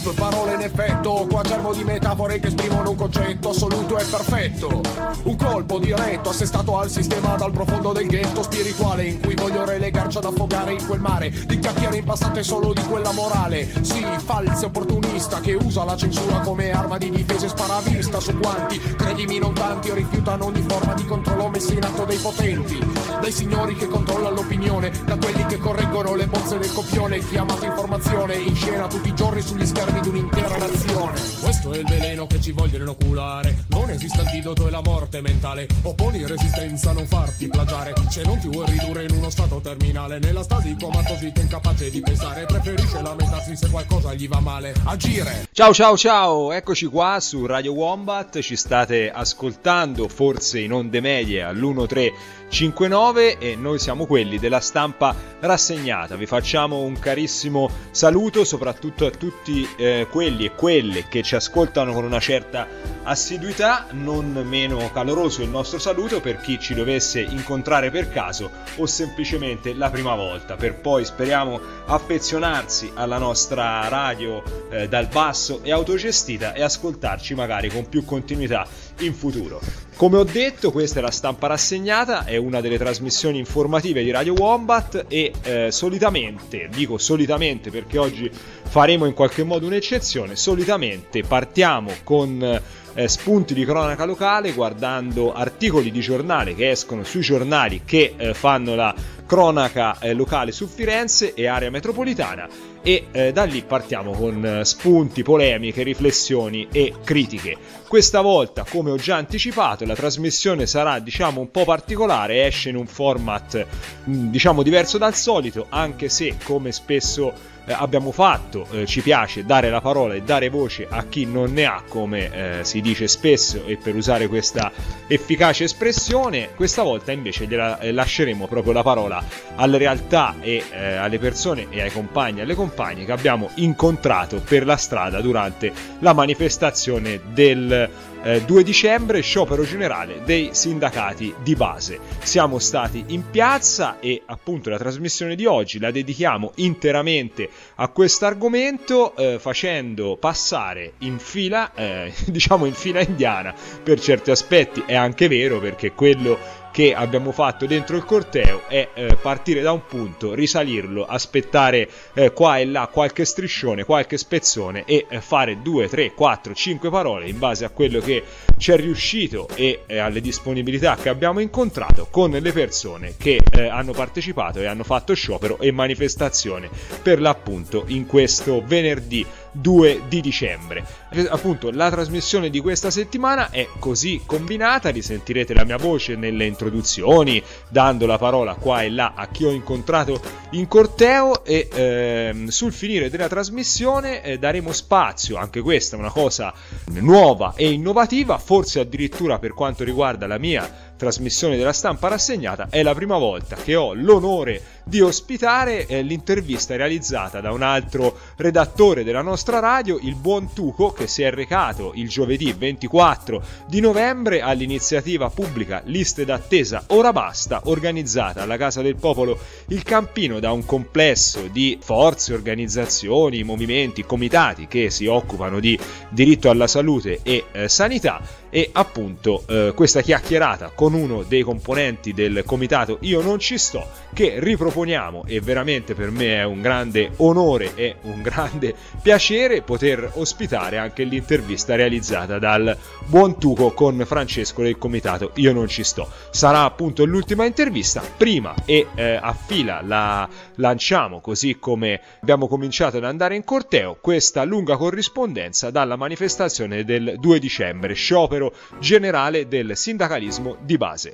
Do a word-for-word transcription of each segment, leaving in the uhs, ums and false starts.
Due parole in effetto, qua germo di metafore che esprimono un concetto assoluto e perfetto. Un colpo diretto assestato al sistema dal profondo del ghetto spirituale, in cui voglio relegarci ad affogare in quel mare di chiacchiere impastate solo di quella morale. Sì, falsa opportunista che usa la censura come arma di difesa e sparavista su quanti, credimi non tanti, rifiutano ogni forma di controllo messa in atto dai potenti, dai signori che controllano l'opinione, da quelli che correggono le bozze del copione, chiamato informazione in scena tutti i giorni sugli schermi di un'intera nazione. Questo è il veleno che ci vogliono inoculare, non esiste antidoto e la morte mentale, opponi resistenza, non farti plagiare, se non ti vuoi ridurre in uno stato terminale, nella stasi comatosita incapace di pensare, preferisce lamentarsi se qualcosa gli va male, agire. Ciao ciao ciao, eccoci qua su Radio Wombat, ci state ascoltando forse in onde medie all'uno tre cinque nove e noi siamo quelli della stampa rassegnata. Vi facciamo un carissimo saluto soprattutto a tutti eh, quelli e quelle che ci ascoltano con una certa assiduità, non meno caloroso il nostro saluto per chi ci dovesse incontrare per caso o semplicemente la prima volta, per poi speriamo affezionarsi alla nostra radio eh, dal basso e autogestita e ascoltarci magari con più continuità in futuro. Come ho detto, questa è la stampa rassegnata, è una delle trasmissioni informative di Radio Wombat e eh, solitamente, dico solitamente perché oggi faremo in qualche modo un'eccezione, solitamente partiamo con eh, spunti di cronaca locale guardando articoli di giornale che escono sui giornali che eh, fanno la cronaca eh, locale su Firenze e area metropolitana e eh, da lì partiamo con eh, spunti, polemiche, riflessioni e critiche. Questa volta, come ho già anticipato, la trasmissione sarà diciamo un po' particolare, esce in un format mh, diciamo diverso dal solito, anche se come spesso eh, abbiamo fatto eh, ci piace dare la parola e dare voce a chi non ne ha, come eh, si dice spesso, e per usare questa efficace espressione questa volta invece gliela eh, lasceremo proprio la parola alle realtà e eh, alle persone e ai compagni e alle compagne che abbiamo incontrato per la strada durante la manifestazione del eh, due dicembre, sciopero generale dei sindacati di base. Siamo stati in piazza e appunto la trasmissione di oggi la dedichiamo interamente a questo argomento, eh, facendo passare in fila, eh, diciamo in fila indiana per certi aspetti. È anche vero, perché quello che abbiamo fatto dentro il corteo è eh, partire da un punto, risalirlo, aspettare eh, qua e là qualche striscione, qualche spezzone e eh, fare due, tre, quattro, cinque parole in base a quello che ci è riuscito e eh, alle disponibilità che abbiamo incontrato con le persone che eh, hanno partecipato e hanno fatto sciopero e manifestazione per l'appunto in questo venerdì due di dicembre. Appunto la trasmissione di questa settimana è così combinata, risentirete la mia voce nelle introduzioni dando la parola qua e là a chi ho incontrato in corteo e ehm, sul finire della trasmissione eh, daremo spazio, anche questa è una cosa nuova e innovativa, forse addirittura per quanto riguarda la mia trasmissione della stampa rassegnata è la prima volta che ho l'onore di ospitare eh, l'intervista realizzata da un altro redattore della nostra radio, il buon Tuco, che si è recato il giovedì ventiquattro di novembre all'iniziativa pubblica Liste d'attesa Ora Basta, organizzata alla Casa del Popolo Il Campino da un complesso di forze, organizzazioni, movimenti, comitati che si occupano di diritto alla salute e eh, sanità. E appunto eh, questa chiacchierata con uno dei componenti del comitato Io Non Ci Sto, che riproponiamo, e veramente per me è un grande onore e un grande piacere poter ospitare anche l'intervista realizzata dal buon Tuco con Francesco del comitato Io Non Ci Sto. Sarà appunto l'ultima intervista, prima e eh, a fila la lanciamo, così come abbiamo cominciato ad andare in corteo, questa lunga corrispondenza dalla manifestazione del due dicembre, sciopero generale del sindacalismo di base.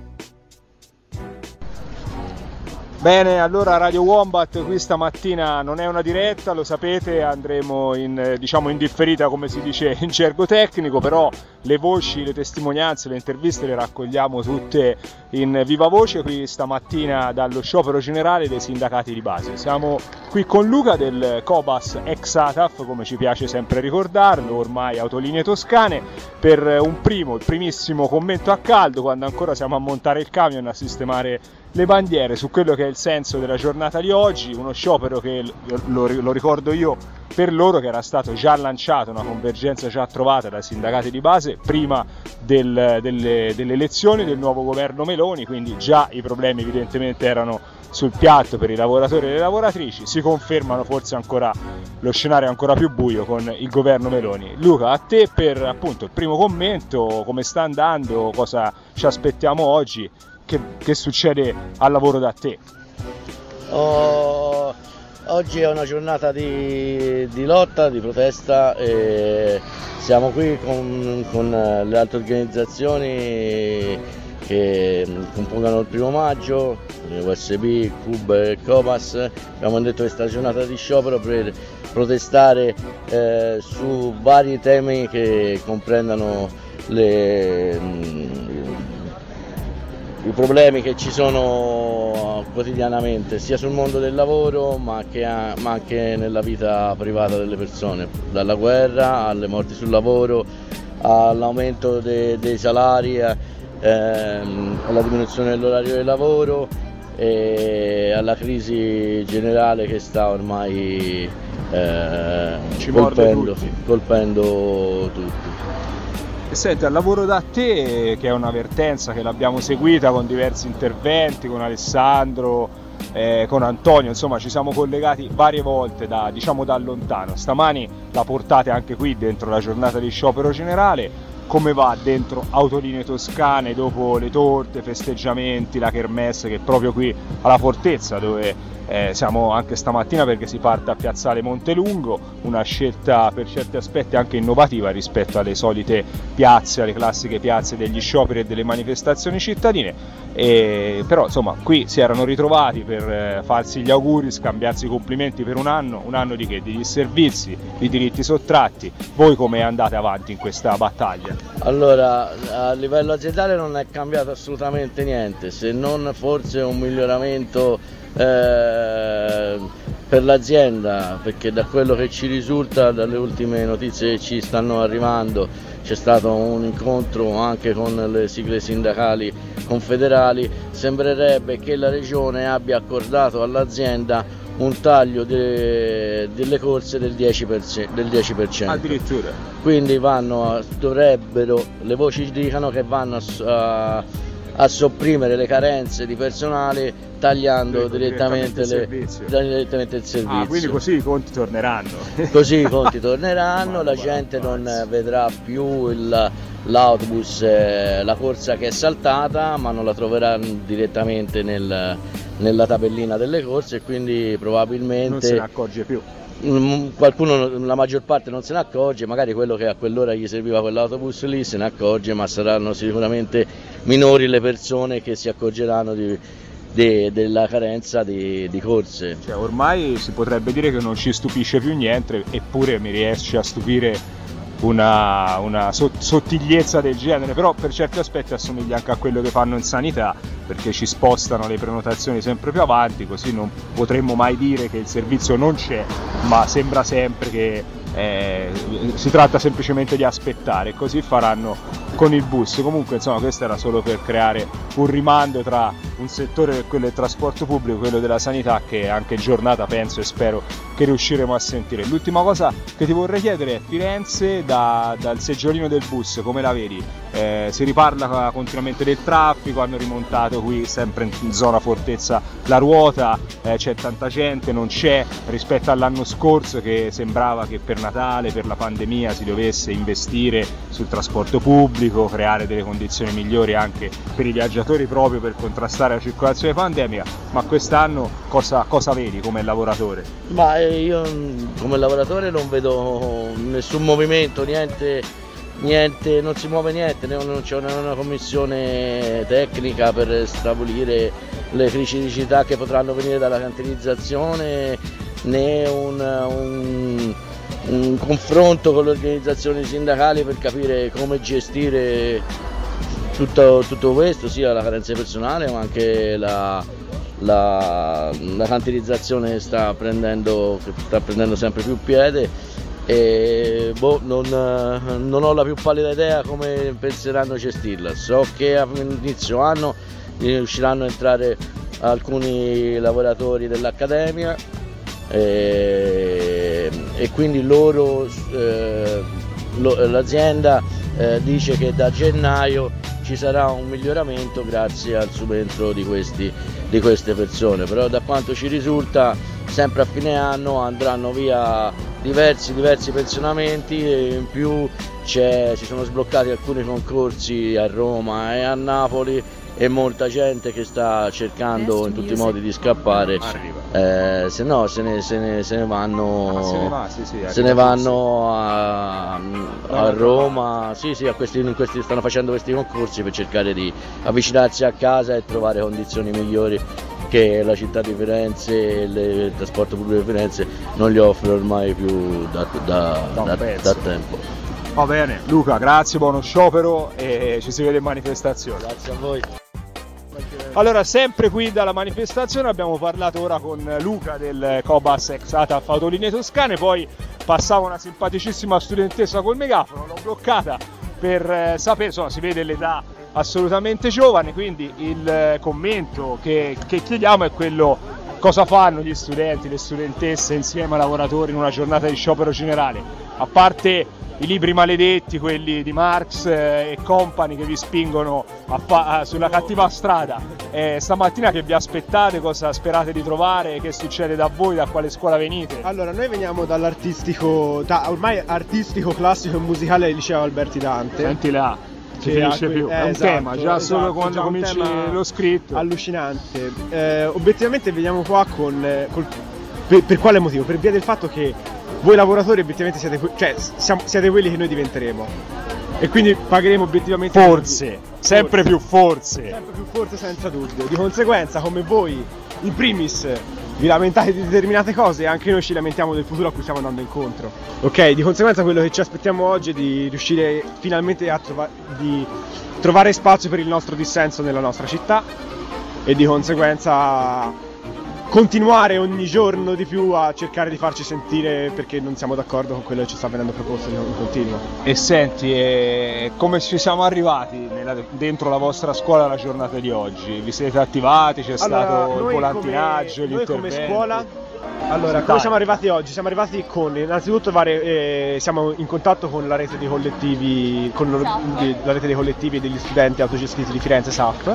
Bene, allora Radio Wombat qui stamattina non è una diretta, lo sapete, andremo in, diciamo in differita come si dice in gergo tecnico, però le voci, le testimonianze, le interviste le raccogliamo tutte in viva voce qui stamattina dallo sciopero generale dei sindacati di base. Siamo qui con Luca del Cobas ex ATAF, come ci piace sempre ricordarlo, ormai Autolinee Toscane, per un primo, il primissimo commento a caldo quando ancora siamo a montare il camion, a sistemare le bandiere su quello che è il senso della giornata di oggi, uno sciopero che, lo, lo ricordo io per loro che era stato già lanciato, una convergenza già trovata dai sindacati di base prima del, delle, delle elezioni del nuovo governo Meloni, quindi già i problemi evidentemente erano sul piatto per i lavoratori e le lavoratrici. Si confermano forse ancora lo scenario è ancora più buio con il governo Meloni. Luca, a te per appunto il primo commento, come sta andando, cosa ci aspettiamo oggi, che, che succede al lavoro da te? Oh, oggi è una giornata di, di lotta, di protesta, e siamo qui con, con le altre organizzazioni che compongono il primo maggio, U S B, C U B e Copas. Abbiamo detto questa giornata di sciopero per protestare eh, su vari temi che comprendano le, mh, i problemi che ci sono quotidianamente, sia sul mondo del lavoro ma, che ha, ma anche nella vita privata delle persone, dalla guerra alle morti sul lavoro, all'aumento de, dei salari, Ehm, alla diminuzione dell'orario di lavoro e alla crisi generale che sta ormai eh, Ci colpendo, tutti. colpendo tutti. E senti, al lavoro da te, che è una vertenza che l'abbiamo seguita con diversi interventi, con Alessandro, eh, con Antonio, insomma ci siamo collegati varie volte da, diciamo, da lontano. Stamani la portate anche qui dentro la giornata di sciopero generale. Come va dentro Autolinee Toscane dopo le torte, festeggiamenti, la kermesse, che è proprio qui alla Fortezza, dove eh, siamo anche stamattina, perché si parte a Piazzale Montelungo, una scelta per certi aspetti anche innovativa rispetto alle solite piazze, alle classiche piazze degli scioperi e delle manifestazioni cittadine. E, però insomma qui si erano ritrovati per eh, farsi gli auguri, scambiarsi i complimenti per un anno, un anno di che? Di disservizi, di diritti sottratti. Voi come andate avanti in questa battaglia? Allora, a livello aziendale non è cambiato assolutamente niente, se non forse un miglioramento eh, per l'azienda, perché da quello che ci risulta, dalle ultime notizie che ci stanno arrivando, c'è stato un incontro anche con le sigle sindacali confederali, sembrerebbe che la regione abbia accordato all'azienda un taglio de, delle corse del dieci per cento, del dieci per cento. Addirittura. Quindi vanno a, dovrebbero, le voci dicono che vanno a, a, a sopprimere le carenze di personale tagliando direttamente, direttamente, le, il direttamente il servizio. Ah, quindi così i conti torneranno. Così i conti torneranno, la gente non vedrà più il, l'autobus, eh, la corsa che è saltata, ma non la troverà direttamente nel, nella tabellina delle corse, e quindi probabilmente non se ne accorge più. Qualcuno, la maggior parte non se ne accorge, magari quello che a quell'ora gli serviva quell'autobus lì se ne accorge, ma saranno sicuramente minori le persone che si accorgeranno di, di, della carenza di, di corse. Cioè, ormai si potrebbe dire che non ci stupisce più niente, eppure mi riesce a stupire una, una sottigliezza del genere, però per certi aspetti assomiglia anche a quello che fanno in sanità, perché ci spostano le prenotazioni sempre più avanti, così non potremmo mai dire che il servizio non c'è, ma sembra sempre che eh, si tratta semplicemente di aspettare, così faranno con il bus. Comunque insomma questo era solo per creare un rimando tra un settore, quello del trasporto pubblico, e quello della sanità, che anche in giornata penso e spero che riusciremo a sentire. L'ultima cosa che ti vorrei chiedere è Firenze, da, dal seggiolino del bus come la vedi? Eh, si riparla continuamente del traffico, hanno rimontato qui sempre in zona Fortezza la ruota, eh, c'è tanta gente, non c'è rispetto all'anno scorso che sembrava che per Natale, per la pandemia, si dovesse investire sul trasporto pubblico, creare delle condizioni migliori anche per i viaggiatori proprio per contrastare la circolazione pandemica, ma quest'anno cosa, cosa vedi come lavoratore? Ma io come lavoratore non vedo nessun movimento, niente, niente, non si muove niente, non c'è una commissione tecnica per stabilire le criticità che potranno venire dalla cantierizzazione, né un, un, un confronto con le organizzazioni sindacali per capire come gestire tutto, tutto questo, sia la carenza personale ma anche la, la, la cantierizzazione sta prendendo, sta prendendo sempre più piede. E boh, non, non ho la più pallida idea come penseranno a gestirla. So che a inizio anno riusciranno a entrare alcuni lavoratori dell'Accademia e, e quindi loro, eh, lo, l'azienda eh, dice che da gennaio ci sarà un miglioramento grazie al subentro di, questi, di queste persone, però da quanto ci risulta sempre a fine anno andranno via diversi, diversi pensionamenti e in più c'è, si sono sbloccati alcuni concorsi a Roma e a Napoli e molta gente che sta cercando in tutti i modi di scappare, eh, se no se ne, se ne, se ne vanno, ah, se ne, va, sì, sì, se ne vanno a, a Roma, sì, sì, a questi, in questi, stanno facendo questi concorsi per cercare di avvicinarsi a casa e trovare condizioni migliori che la città di Firenze e il trasporto pubblico di Firenze non gli offre ormai più da, da, da, da tempo. Va bene, Luca, grazie, buono sciopero e ci si vede in manifestazione. Grazie a voi. Allora, sempre qui dalla manifestazione abbiamo parlato ora con Luca del Cobas ex ATAF Autolinee Toscane, poi passava una simpaticissima studentessa col megafono, l'ho bloccata per eh, sapere, insomma si vede l'età assolutamente giovane, quindi il commento che, che chiediamo è quello: cosa fanno gli studenti, le studentesse insieme ai lavoratori in una giornata di sciopero generale? A parte i libri maledetti, quelli di Marx eh, e compagni che vi spingono a fa- a, sulla cattiva strada, eh, stamattina che vi aspettate, cosa sperate di trovare, che succede da voi, da quale scuola venite? Allora, noi veniamo dall'artistico, da, ormai artistico, classico e musicale del liceo Alberti Dante. Senti là, si finisce que- più, eh, è un esatto, tema, già esatto, solo quando già cominci lo scritto. Allucinante. Eh, obiettivamente veniamo qua con, col, per, per quale motivo? Per via del fatto che voi lavoratori obiettivamente siete, cioè, siamo, siete quelli che noi diventeremo e quindi pagheremo obiettivamente forse, sempre più forse sempre più forse senza dubbio. Di conseguenza, come voi in primis vi lamentate di determinate cose, anche noi ci lamentiamo del futuro a cui stiamo andando incontro, ok? Di conseguenza quello che ci aspettiamo oggi è di riuscire finalmente a trova- di trovare spazio per il nostro dissenso nella nostra città e di conseguenza continuare ogni giorno di più a cercare di farci sentire perché non siamo d'accordo con quello che ci sta venendo proposto in continuo. E senti, eh, come ci siamo arrivati nella, dentro la vostra scuola la giornata di oggi? Vi siete attivati? C'è allora, stato il volantinaggio, come, gli noi come interventi? scuola, allora, come siamo arrivati oggi? Siamo arrivati con, innanzitutto, varie, eh, siamo in contatto con la rete dei collettivi, con la rete dei collettivi e degli studenti autogestiti di Firenze, S A F,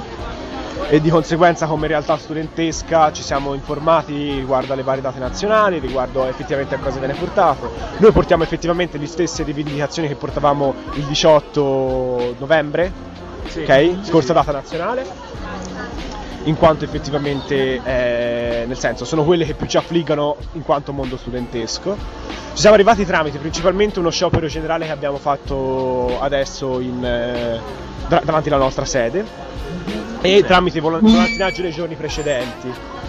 e di conseguenza come realtà studentesca ci siamo informati riguardo alle varie date nazionali, riguardo effettivamente a cosa viene portato. Noi portiamo effettivamente le stesse rivendicazioni che portavamo il diciotto novembre, sì, ok? Sì, scorsa sì. Data nazionale, in quanto effettivamente, eh, nel senso, sono quelle che più ci affliggono in quanto mondo studentesco. Ci siamo arrivati tramite principalmente uno sciopero generale che abbiamo fatto adesso in, eh, davanti alla nostra sede, e tramite volantinaggio nei giorni precedenti.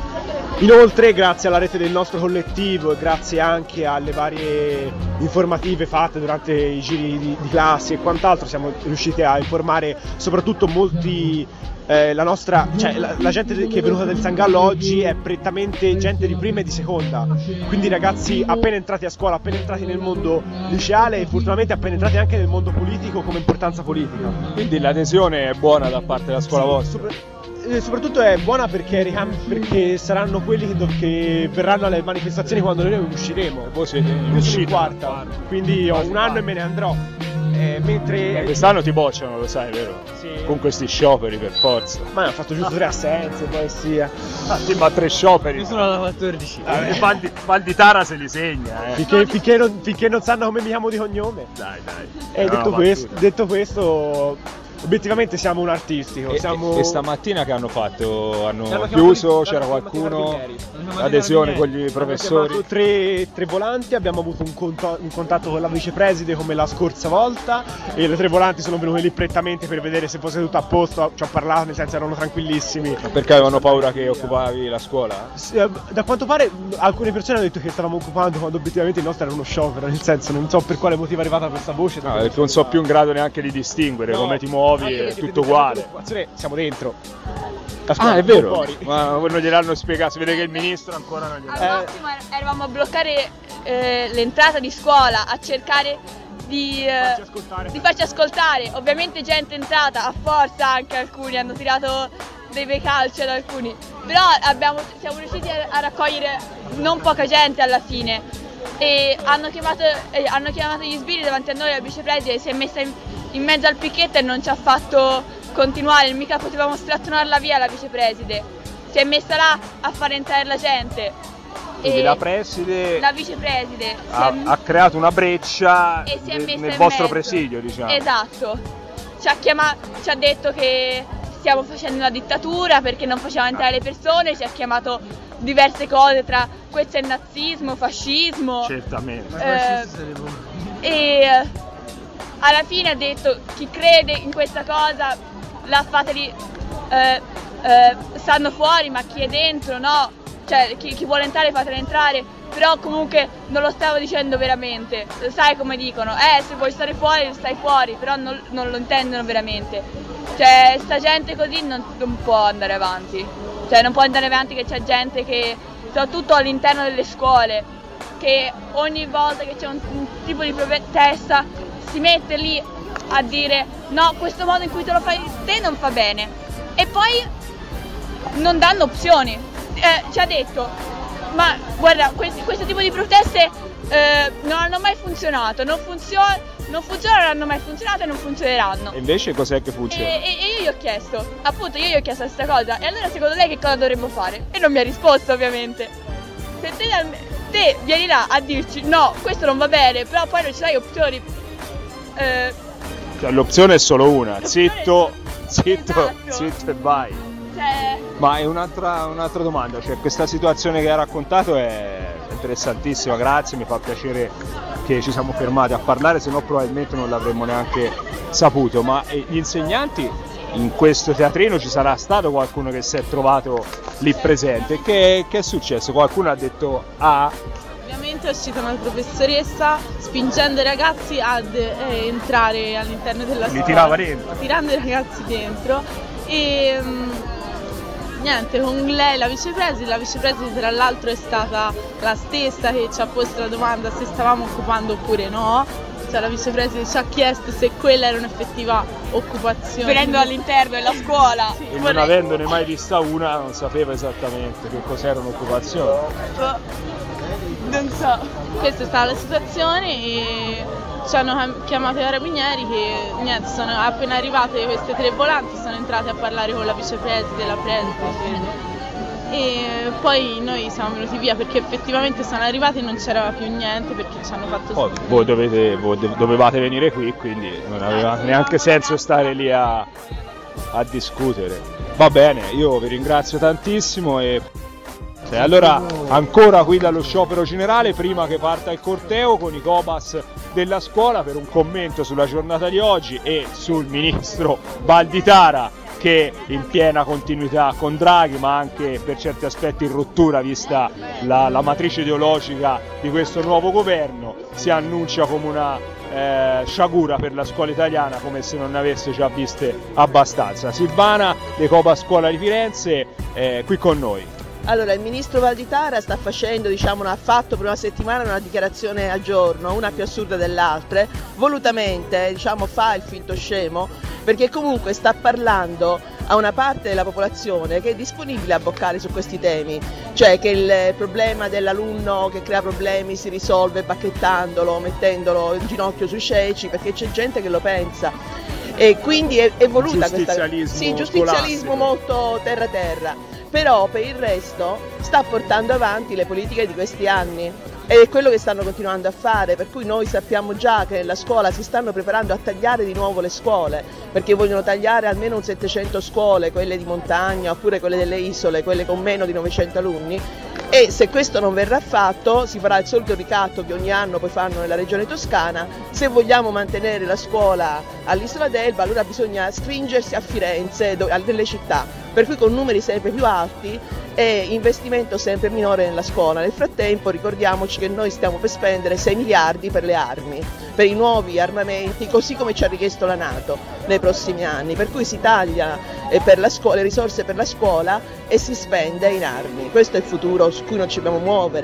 Inoltre, grazie alla rete del nostro collettivo e grazie anche alle varie informative fatte durante i giri di, di classi e quant'altro, siamo riusciti a informare soprattutto molti, eh, la nostra, cioè la, la gente che è venuta del San Gallo oggi è prettamente gente di prima e di seconda, quindi ragazzi appena entrati a scuola, appena entrati nel mondo liceale e fortunatamente appena entrati anche nel mondo politico come importanza politica. Quindi l'adesione è buona da parte della scuola sì, vostra? Super... soprattutto è buona perché, perché saranno quelli che, che verranno alle manifestazioni quando noi usciremo. Voi siete io sono in quarta, quindi ho un anno e me ne andrò. Eh, mentre eh, quest'anno ti bocciano, lo sai, vero? Sì. Con questi scioperi per forza. Ma ne ho fatto giusto tre assenze, poi sia. Ah, sì, ma tre scioperi. Io sono alla quattordici. Eh, Val, di, Val di Tara se li segna, eh. Finché, finché, non, finché non sanno come mi chiamo di cognome. Dai, dai. E eh, detto, questo, detto questo, obiettivamente siamo un artistico. E, siamo... e stamattina che hanno fatto? Hanno, hanno chiuso? Chiamato, c'era qualcuno? Adesione con gli professori? Abbiamo tre, tre volanti, abbiamo avuto un, conto, un contatto con la vicepreside come la scorsa volta e le tre volanti sono venute lì prettamente per vedere se fosse tutto a posto. Ci ho parlato, nel senso erano tranquillissimi. Ma perché avevano paura che occupavi la scuola? Da quanto pare alcune persone hanno detto che stavamo occupando quando obiettivamente il nostro era uno sciopero, nel senso non so per quale motivo è arrivata questa voce. No, perché non so più in grado neanche di distinguere no, come ti muovi, è tutto uguale. Siamo dentro. Ah, è vero, ma non gliel'hanno spiegato, si vede che il ministro ancora non gliel'ha. Al massimo eh. eravamo a bloccare eh, l'entrata di scuola, a cercare di, eh, farci di farci ascoltare. Ovviamente gente è entrata, a forza anche alcuni, hanno tirato dei bei calci ad alcuni, però abbiamo, siamo riusciti a, a raccogliere non poca gente alla fine. e hanno chiamato, eh, hanno chiamato gli sbirri davanti a noi, la vicepreside si è messa in, in mezzo al picchetto e non ci ha fatto continuare, mica potevamo strattonarla via la vicepreside, si è messa là a far entrare la gente. Quindi la preside, la vicepreside ha, è, ha creato una breccia e si è nel, messa nel in vostro mezzo. presidio, diciamo. Esatto, ci ha, chiama, ci ha detto che stiamo facendo una dittatura perché non faceva entrare le persone, ci ha chiamato diverse cose, tra questo è nazismo, fascismo. Certamente. Eh, e alla fine ha detto chi crede in questa cosa la fateli, eh, eh, stanno fuori, ma chi è dentro no. Cioè chi, chi vuole entrare fatelo entrare, però comunque non lo stavo dicendo veramente, sai come dicono, eh se vuoi stare fuori stai fuori, però non, non lo intendono veramente, cioè sta gente così non, non può andare avanti, cioè non può andare avanti che c'è gente che, soprattutto all'interno delle scuole, che ogni volta che c'è un, un tipo di protesta si mette lì a dire no, questo modo in cui te lo fai te non fa bene, e poi non danno opzioni. Eh, ci ha detto, ma guarda, questi, questo tipo di proteste eh, non hanno mai funzionato, non, funziona, non funzionano, non hanno mai funzionato e non funzioneranno. E invece cos'è che funziona? E, e, e io gli ho chiesto, appunto io gli ho chiesto questa cosa, e allora secondo lei che cosa dovremmo fare? E non mi ha risposto ovviamente. Se te, te vieni là a dirci no, questo non va bene, però poi non ci dai opzioni. Eh, cioè, l'opzione è solo una, zitto, zitto, esatto. zitto e vai. Cioè... Ma è un'altra, un'altra domanda, cioè questa situazione che hai raccontato è interessantissima, grazie, mi fa piacere che ci siamo fermati a parlare, se no probabilmente non l'avremmo neanche saputo, ma gli insegnanti in questo teatrino ci sarà stato qualcuno che si è trovato lì presente, che, che è successo? Qualcuno ha detto ah? Ovviamente è uscita una professoressa spingendo i ragazzi ad eh, entrare all'interno della scuola, li tirava dentro, tirando i ragazzi dentro e... Um, niente, con lei la vicepreside, la vicepreside tra l'altro è stata la stessa che ci ha posto la domanda se stavamo occupando oppure no, cioè la vicepreside ci ha chiesto se quella era un'effettiva occupazione. Venendo all'interno della scuola. Sì, e non avendone mai vista una non sapeva esattamente che cos'era un'occupazione. Non so. Questa è stata la situazione e ci hanno chiamato i carabinieri che niente, sono appena arrivate queste tre volanti, sono entrate a parlare con la vicepreside e la preside e poi noi siamo venuti via perché effettivamente sono arrivati e non c'era più niente perché ci hanno fatto oh, voi, dovete, voi dovevate venire qui, quindi non aveva neanche senso stare lì a, a discutere. Va bene, io vi ringrazio tantissimo e E allora ancora qui dallo sciopero generale, prima che parta il corteo con i Cobas della scuola per un commento sulla giornata di oggi e sul ministro Valditara, che in piena continuità con Draghi, ma anche per certi aspetti in rottura vista la, la matrice ideologica di questo nuovo governo, si annuncia come una eh, sciagura per la scuola italiana, come se non ne avesse già viste abbastanza. Silvana dei Cobas Scuola di Firenze, eh, qui con noi. Allora, il ministro Valditara sta facendo, diciamo, ha fatto per una settimana una dichiarazione al giorno, una più assurda dell'altra, volutamente, diciamo, fa il finto scemo, perché comunque sta parlando a una parte della popolazione che è disponibile a boccare su questi temi, cioè che il problema dell'alunno che crea problemi si risolve bacchettandolo, mettendolo in ginocchio sui ceci, perché c'è gente che lo pensa. E quindi è, è voluta questa sì, giustizialismo molto terra terra. Però per il resto sta portando avanti le politiche di questi anni ed è quello che stanno continuando a fare, per cui noi sappiamo già che nella scuola si stanno preparando a tagliare di nuovo le scuole, perché vogliono tagliare almeno un settecento scuole, quelle di montagna oppure quelle delle isole, quelle con meno di novecento alunni, e se questo non verrà fatto si farà il solito ricatto che ogni anno poi fanno nella regione Toscana. Se vogliamo mantenere la scuola all'Isola d'Elba allora bisogna stringersi a Firenze, nelle città, per cui con numeri sempre più alti e investimento sempre minore nella scuola. Nel frattempo ricordiamoci che noi stiamo per spendere sei miliardi per le armi, per i nuovi armamenti, così come ci ha richiesto la NATO nei prossimi anni, per cui si taglia per la scuola, le risorse per la scuola e si spende in armi. Questo è il futuro su cui noi ci dobbiamo muovere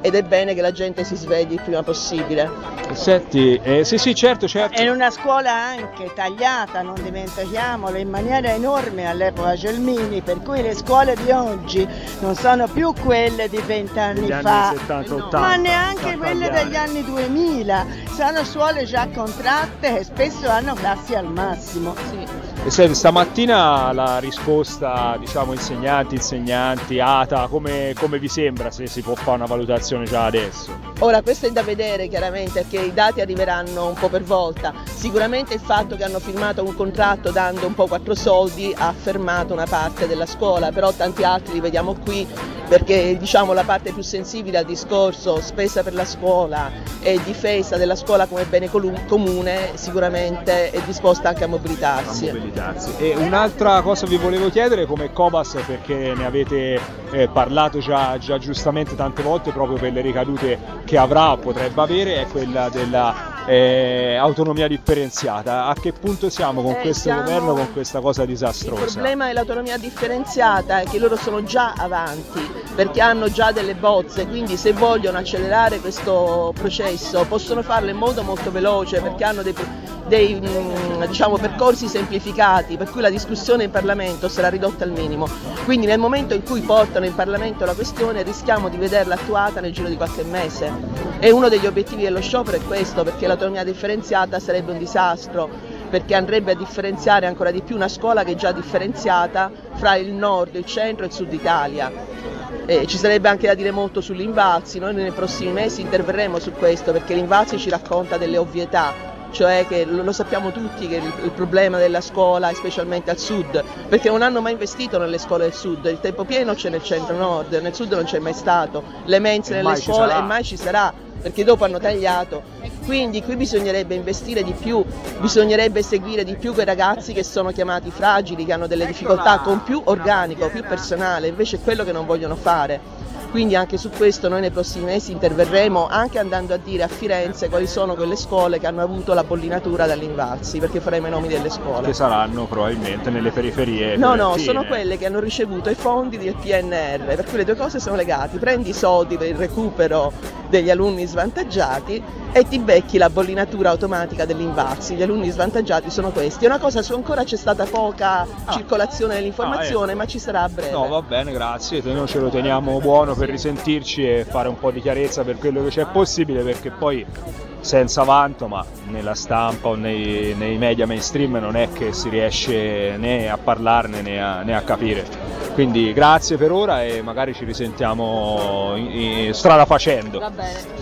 ed è bene che la gente si svegli il prima possibile. Senti, eh, sì sì certo certo. È una scuola anche tagliata, non dimentichiamolo, in maniera enorme all'epoca Gelmini, per cui le scuole di oggi non sono più quelle di vent'anni fa, settanta, ottanta, ma neanche quelle degli anni duemila, sono scuole già contratte e spesso hanno classi al massimo. Sì. E senti, stamattina la risposta, diciamo, insegnanti, insegnanti, A T A, come, come vi sembra, se si può fare una valutazione già adesso? Ora questo è da vedere chiaramente, perché i dati arriveranno un po' per volta. Sicuramente il fatto che hanno firmato un contratto dando un po' quattro soldi ha fermato una parte della scuola, però tanti altri li vediamo qui, perché diciamo la parte più sensibile al discorso spesa per la scuola e difesa della scuola come bene comune sicuramente è disposta anche a mobilitarsi. A mobilitarsi. E un'altra cosa vi volevo chiedere come Cobas, perché ne avete eh, parlato già, già giustamente tante volte proprio per le ricadute che avrà, potrebbe avere, è quella della eh, autonomia differenziata. A che punto siamo con eh, questo siamo... governo, con questa cosa disastrosa? Il problema dell'autonomia differenziata è che loro sono già avanti, perché hanno già delle bozze, quindi se vogliono accelerare questo processo possono farlo in modo molto veloce, perché hanno dei, dei diciamo, percorsi semplificati, per cui la discussione in Parlamento sarà ridotta al minimo. Quindi nel momento in cui portano in Parlamento la questione rischiamo di vederla attuata nel giro di qualche mese. E uno degli obiettivi dello sciopero è questo, perché l'autonomia differenziata sarebbe un disastro, perché andrebbe a differenziare ancora di più una scuola che è già differenziata fra il nord, il centro e il sud Italia. Eh, ci sarebbe anche da dire molto sugli Invalsi, noi nei prossimi mesi interverremo su questo, perché l'Invalsi ci racconta delle ovvietà, cioè che lo, lo sappiamo tutti che il, il problema della scuola è specialmente al sud, perché non hanno mai investito nelle scuole del sud, il tempo pieno c'è nel centro-nord, nel sud non c'è mai stato, le mense e nelle scuole e mai ci sarà, perché dopo hanno tagliato. Quindi qui bisognerebbe investire di più, bisognerebbe seguire di più quei ragazzi che sono chiamati fragili, che hanno delle difficoltà, con più organico, più personale, invece è quello che non vogliono fare. Quindi anche su questo noi nei prossimi mesi interverremo, anche andando a dire a Firenze quali sono quelle scuole che hanno avuto la bollinatura dall'Invalsi, perché faremo i nomi delle scuole. Che saranno probabilmente nelle periferie. No, no, sono quelle che hanno ricevuto i fondi del P N R, per cui le due cose sono legate, prendi i soldi per il recupero degli alunni svantaggiati e ti becchi la bollinatura automatica dell'Invalsi. Gli alunni svantaggiati sono questi. È una cosa su ancora c'è stata poca ah. circolazione dell'informazione, ah, eh. ma ci sarà a breve. No, va bene, grazie. Noi ce lo teniamo buono per risentirci e fare un po' di chiarezza per quello che c'è possibile, perché poi senza vanto, ma nella stampa o nei, nei media mainstream non è che si riesce né a parlarne né a, né a capire. Quindi grazie per ora e magari ci risentiamo in, in strada facendo. Va bene.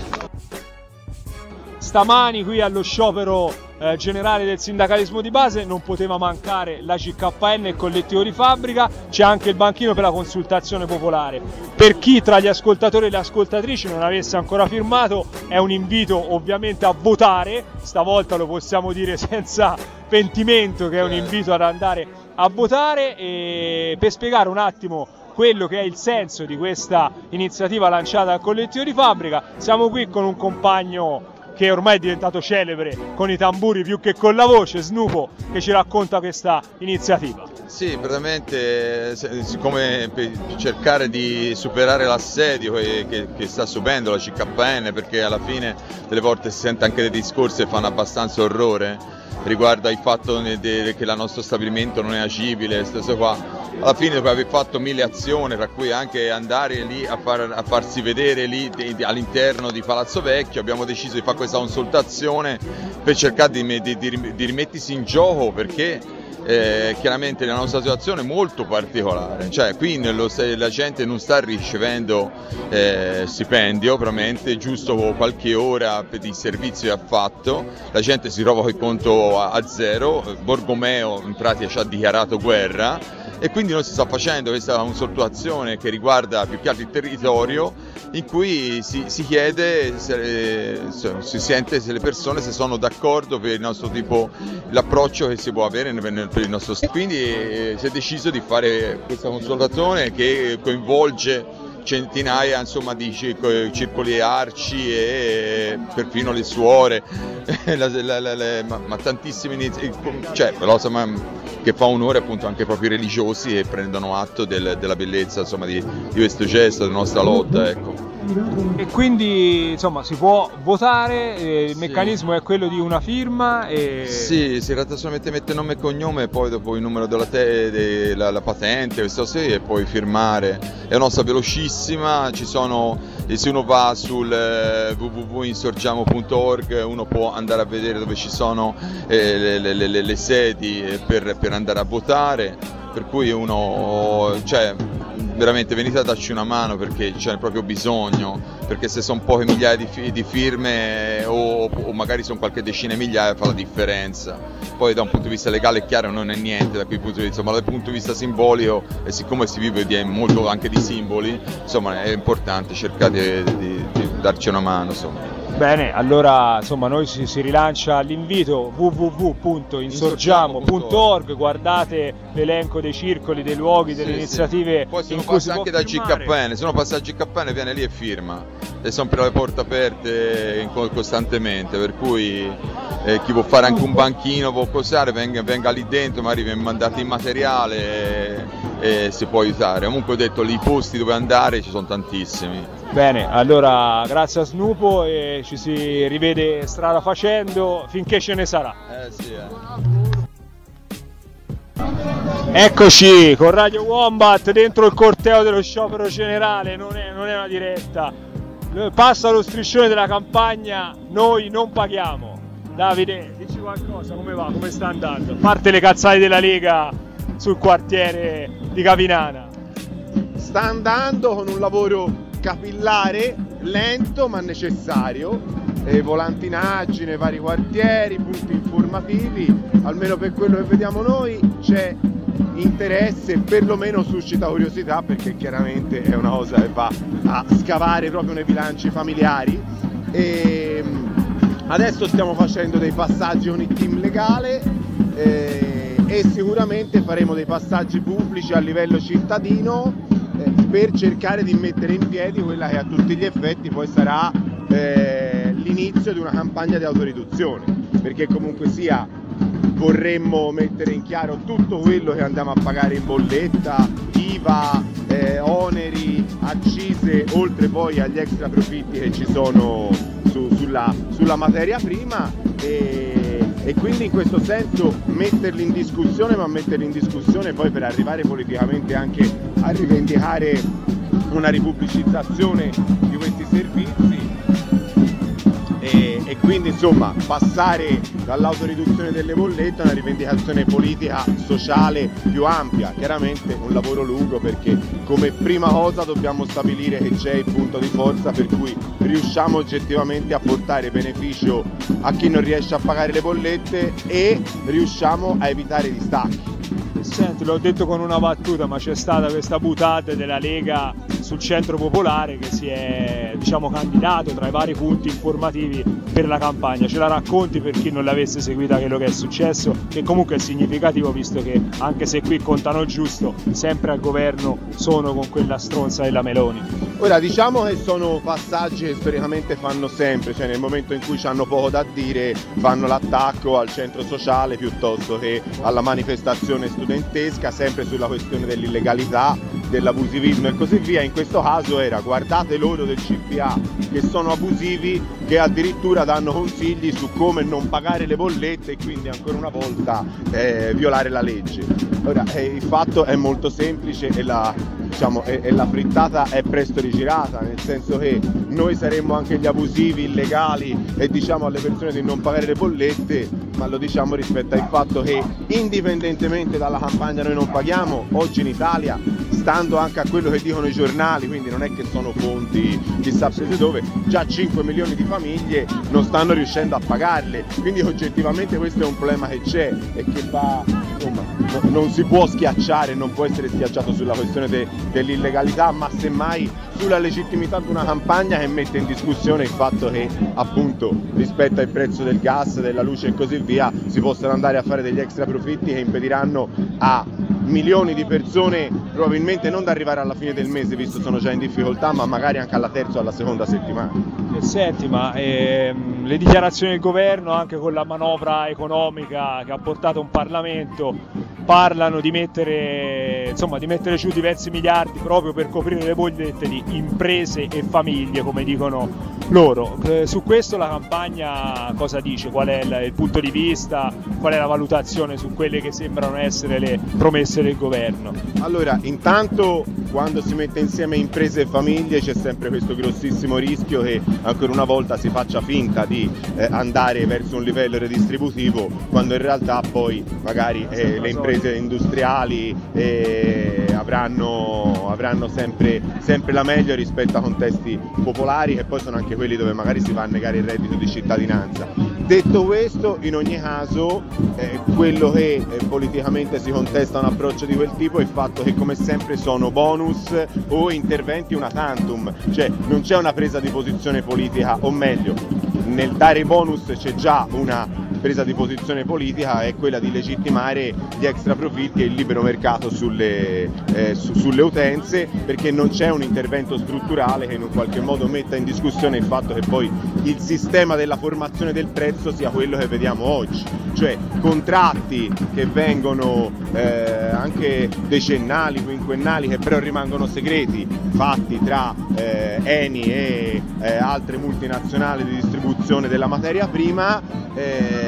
Stamani qui allo sciopero eh, generale del sindacalismo di base non poteva mancare la C K N e il collettivo di fabbrica, c'è anche il banchino per la consultazione popolare. Per chi tra gli ascoltatori e le ascoltatrici non avesse ancora firmato è un invito ovviamente a votare, stavolta lo possiamo dire senza pentimento che è un invito ad andare a votare. E per spiegare un attimo quello che è il senso di questa iniziativa lanciata dal collettivo di fabbrica, siamo qui con un compagno che ormai è diventato celebre con i tamburi più che con la voce, Snupo, che ci racconta questa iniziativa. Sì, praticamente siccome per cercare di superare l'assedio che, che, che sta subendo la C K N, perché alla fine delle volte si sente anche dei discorsi che fanno abbastanza orrore riguardo al fatto che il nostro stabilimento non è agibile, stesso qua. Alla fine dopo aver fatto mille azioni, tra cui anche andare lì a, far, a farsi vedere lì di, di, all'interno di Palazzo Vecchio, abbiamo deciso di fare questa consultazione per cercare di, di, di, di rimettersi in gioco, perché eh, chiaramente la nostra situazione è molto particolare, cioè qui nello, la gente non sta ricevendo eh, stipendio, veramente giusto qualche ora di servizio che ha fatto, la gente si trova con il conto a, a zero, Borgomeo in pratica ci ha dichiarato guerra. E quindi noi si sta facendo questa consultazione che riguarda più che altro il territorio, in cui si, si chiede, se, se, si sente se le persone se sono d'accordo per il nostro tipo, l'approccio che si può avere per il nostro Stato. Quindi eh, si è deciso di fare questa consultazione che coinvolge centinaia insomma, di circoli arci e perfino le suore, la, la, la, la, ma, ma tantissime iniziative, cioè, però, insomma, che fa onore appunto anche ai propri religiosi e prendono atto del, della bellezza insomma, di, di questo gesto, della nostra lotta. Ecco. E quindi insomma si può votare, eh, il Sì. meccanismo è quello di una firma e... Sì, si tratta solamente di mettere nome e cognome e poi dopo il numero della te- de- la, la patente, queste cose, e poi firmare. È una cosa velocissima, ci sono, se uno va sul eh, w w w punto insorgiamo punto org uno può andare a vedere dove ci sono eh, le, le, le, le sedi per, per andare a votare, per cui uno, cioè, veramente venite a darci una mano perché c'è proprio bisogno, perché se sono poche migliaia di, fi- di firme o, o magari sono qualche decina di migliaia fa la differenza. Poi da un punto di vista legale è chiaro non è niente da quel punto di vista, ma dal punto di vista simbolico, e siccome si vive di, molto anche di simboli, insomma è importante cercare di, di, di darci una mano, insomma. Bene, allora insomma noi si, si rilancia l'invito w w w punto insorgiamo punto org, guardate l'elenco dei circoli, dei luoghi, delle Sì, iniziative. sì. Poi se in uno cui si passa può anche dal firmare. G K N, se uno passa al G K N viene lì e firma, e sono per le porte aperte in- costantemente, per cui eh, chi può fare anche un banchino può cosare, venga, venga lì dentro, magari viene mandato in materiale e, e si può aiutare. Comunque ho detto, lì i posti dove andare ci sono tantissimi. Bene, allora grazie a Snupo e ci si rivede strada facendo finché ce ne sarà. Eh sì, eh. Eccoci con Radio Wombat dentro il corteo dello sciopero generale, non è, non è una diretta. Passa lo striscione della campagna, noi non paghiamo. Davide, dici qualcosa, come va, come sta andando? A parte le cazzate della Lega sul quartiere di Cavinana. Sta andando con un lavoro capillare, lento ma necessario, e volantinaggi nei vari quartieri, punti informativi, almeno per quello che vediamo noi c'è interesse, perlomeno suscita curiosità, perché chiaramente è una cosa che va a scavare proprio nei bilanci familiari. E adesso stiamo facendo dei passaggi con il team legale eh, e sicuramente faremo dei passaggi pubblici a livello cittadino eh, per cercare di mettere in piedi quella che a tutti gli effetti poi sarà eh, l'inizio di una campagna di autoriduzione, perché comunque sia vorremmo mettere in chiaro tutto quello che andiamo a pagare in bolletta, I V A, eh, oneri, accise, oltre poi agli extra profitti che ci sono su, sulla, sulla materia prima, e, e quindi in questo senso metterli in discussione, ma metterli in discussione poi per arrivare politicamente anche a rivendicare una ripubblicizzazione di questi servizi. E, e quindi insomma passare dall'autoriduzione delle bollette a una rivendicazione politica, sociale più ampia. Chiaramente un lavoro lungo, perché come prima cosa dobbiamo stabilire che c'è il punto di forza per cui riusciamo oggettivamente a portare beneficio a chi non riesce a pagare le bollette e riusciamo a evitare distacchi. Senti, l'ho detto con una battuta, ma c'è stata questa boutade della Lega sul Centro Popolare che si è, diciamo, candidato tra i vari punti informativi per la campagna. Ce la racconti per chi non l'avesse seguita quello che è successo, che comunque è significativo visto che anche se qui contano il giusto, sempre al governo sono con quella stronza della Meloni. Ora diciamo che sono passaggi che storicamente fanno sempre, cioè nel momento in cui hanno poco da dire fanno l'attacco al centro sociale piuttosto che alla manifestazione studentesca, sempre sulla questione dell'illegalità, dell'abusivismo e così via. In questo caso era: guardate loro del C P A che sono abusivi, che addirittura danno consigli su come non pagare le bollette e quindi ancora una volta eh, violare la legge. Ora eh, il fatto è molto semplice e la, diciamo, e, e la frittata è presto rigirata, nel senso che noi saremmo anche gli abusivi, illegali, e diciamo alle persone di non pagare le bollette, ma lo diciamo rispetto al fatto che indipendentemente dalla campagna noi non paghiamo. Oggi in Italia, stando anche a quello che dicono i giornali, quindi non è che sono fonti chissà dove, già cinque milioni di famiglie non stanno riuscendo a pagarle, quindi oggettivamente questo è un problema che c'è e che va, insomma, no, non si può schiacciare, non può essere schiacciato sulla questione de, dell'illegalità, ma semmai sulla legittimità di una campagna che mette in discussione il fatto che appunto rispetto al prezzo del gas, della luce e così via si possano andare a fare degli extra profitti che impediranno a milioni di persone probabilmente non da arrivare alla fine del mese, visto sono già in difficoltà, ma magari anche alla terza o alla seconda settimana. Senti, ma ehm, le dichiarazioni del governo, anche con la manovra economica che ha portato un Parlamento, parlano di mettere eh, insomma, di mettere giù diversi miliardi proprio per coprire le bollette di imprese e famiglie, come dicono loro. Eh, su questo la campagna cosa dice? Qual è il, il punto di vista? Qual è la valutazione su quelle che sembrano essere le promesse del governo? Allora, intanto quando si mette insieme imprese e famiglie c'è sempre questo grossissimo rischio che ancora una volta si faccia finta di eh, andare verso un livello redistributivo, quando in realtà poi magari eh, le imprese industriali eh, avranno, avranno sempre, sempre la meglio rispetto a contesti popolari, che poi sono anche quelli dove magari si va a negare il reddito di cittadinanza. Detto questo, in ogni caso eh, quello che eh, politicamente si contesta un approccio di quel tipo è il fatto che come sempre sono bonus o interventi una tantum, cioè non c'è una presa di posizione politica, o meglio, nel dare bonus c'è già una presa di posizione politica, è quella di legittimare gli extra profitti e il libero mercato sulle, eh, su, sulle utenze, perché non c'è un intervento strutturale che in un qualche modo metta in discussione il fatto che poi il sistema della formazione del prezzo sia quello che vediamo oggi, cioè contratti che vengono eh, anche decennali, quinquennali, che però rimangono segreti, fatti tra eh, Eni e eh, altre multinazionali di distribuzione della materia prima, eh,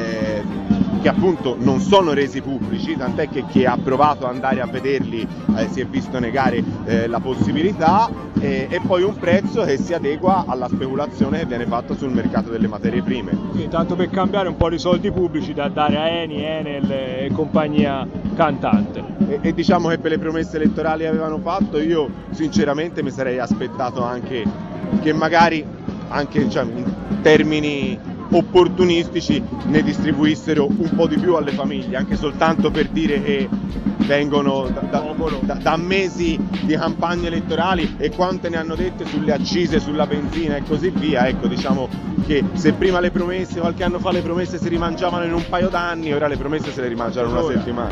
che appunto non sono resi pubblici, tant'è che chi ha provato ad andare a vederli eh, si è visto negare eh, la possibilità, eh, e poi un prezzo che si adegua alla speculazione che viene fatta sul mercato delle materie prime. Sì, tanto per cambiare un po' di soldi pubblici da dare a Eni, Enel e compagnia cantante. E, e diciamo che per le promesse elettorali che avevano fatto, io sinceramente mi sarei aspettato anche che magari anche diciamo, in termini opportunistici ne distribuissero un po' di più alle famiglie, anche soltanto per dire che vengono da, da, da, da mesi di campagne elettorali e quante ne hanno dette sulle accise, sulla benzina e così via. Ecco, diciamo che se prima le promesse, qualche anno fa le promesse si rimangiavano in un paio d'anni, ora le promesse se le rimangiano in una settimana.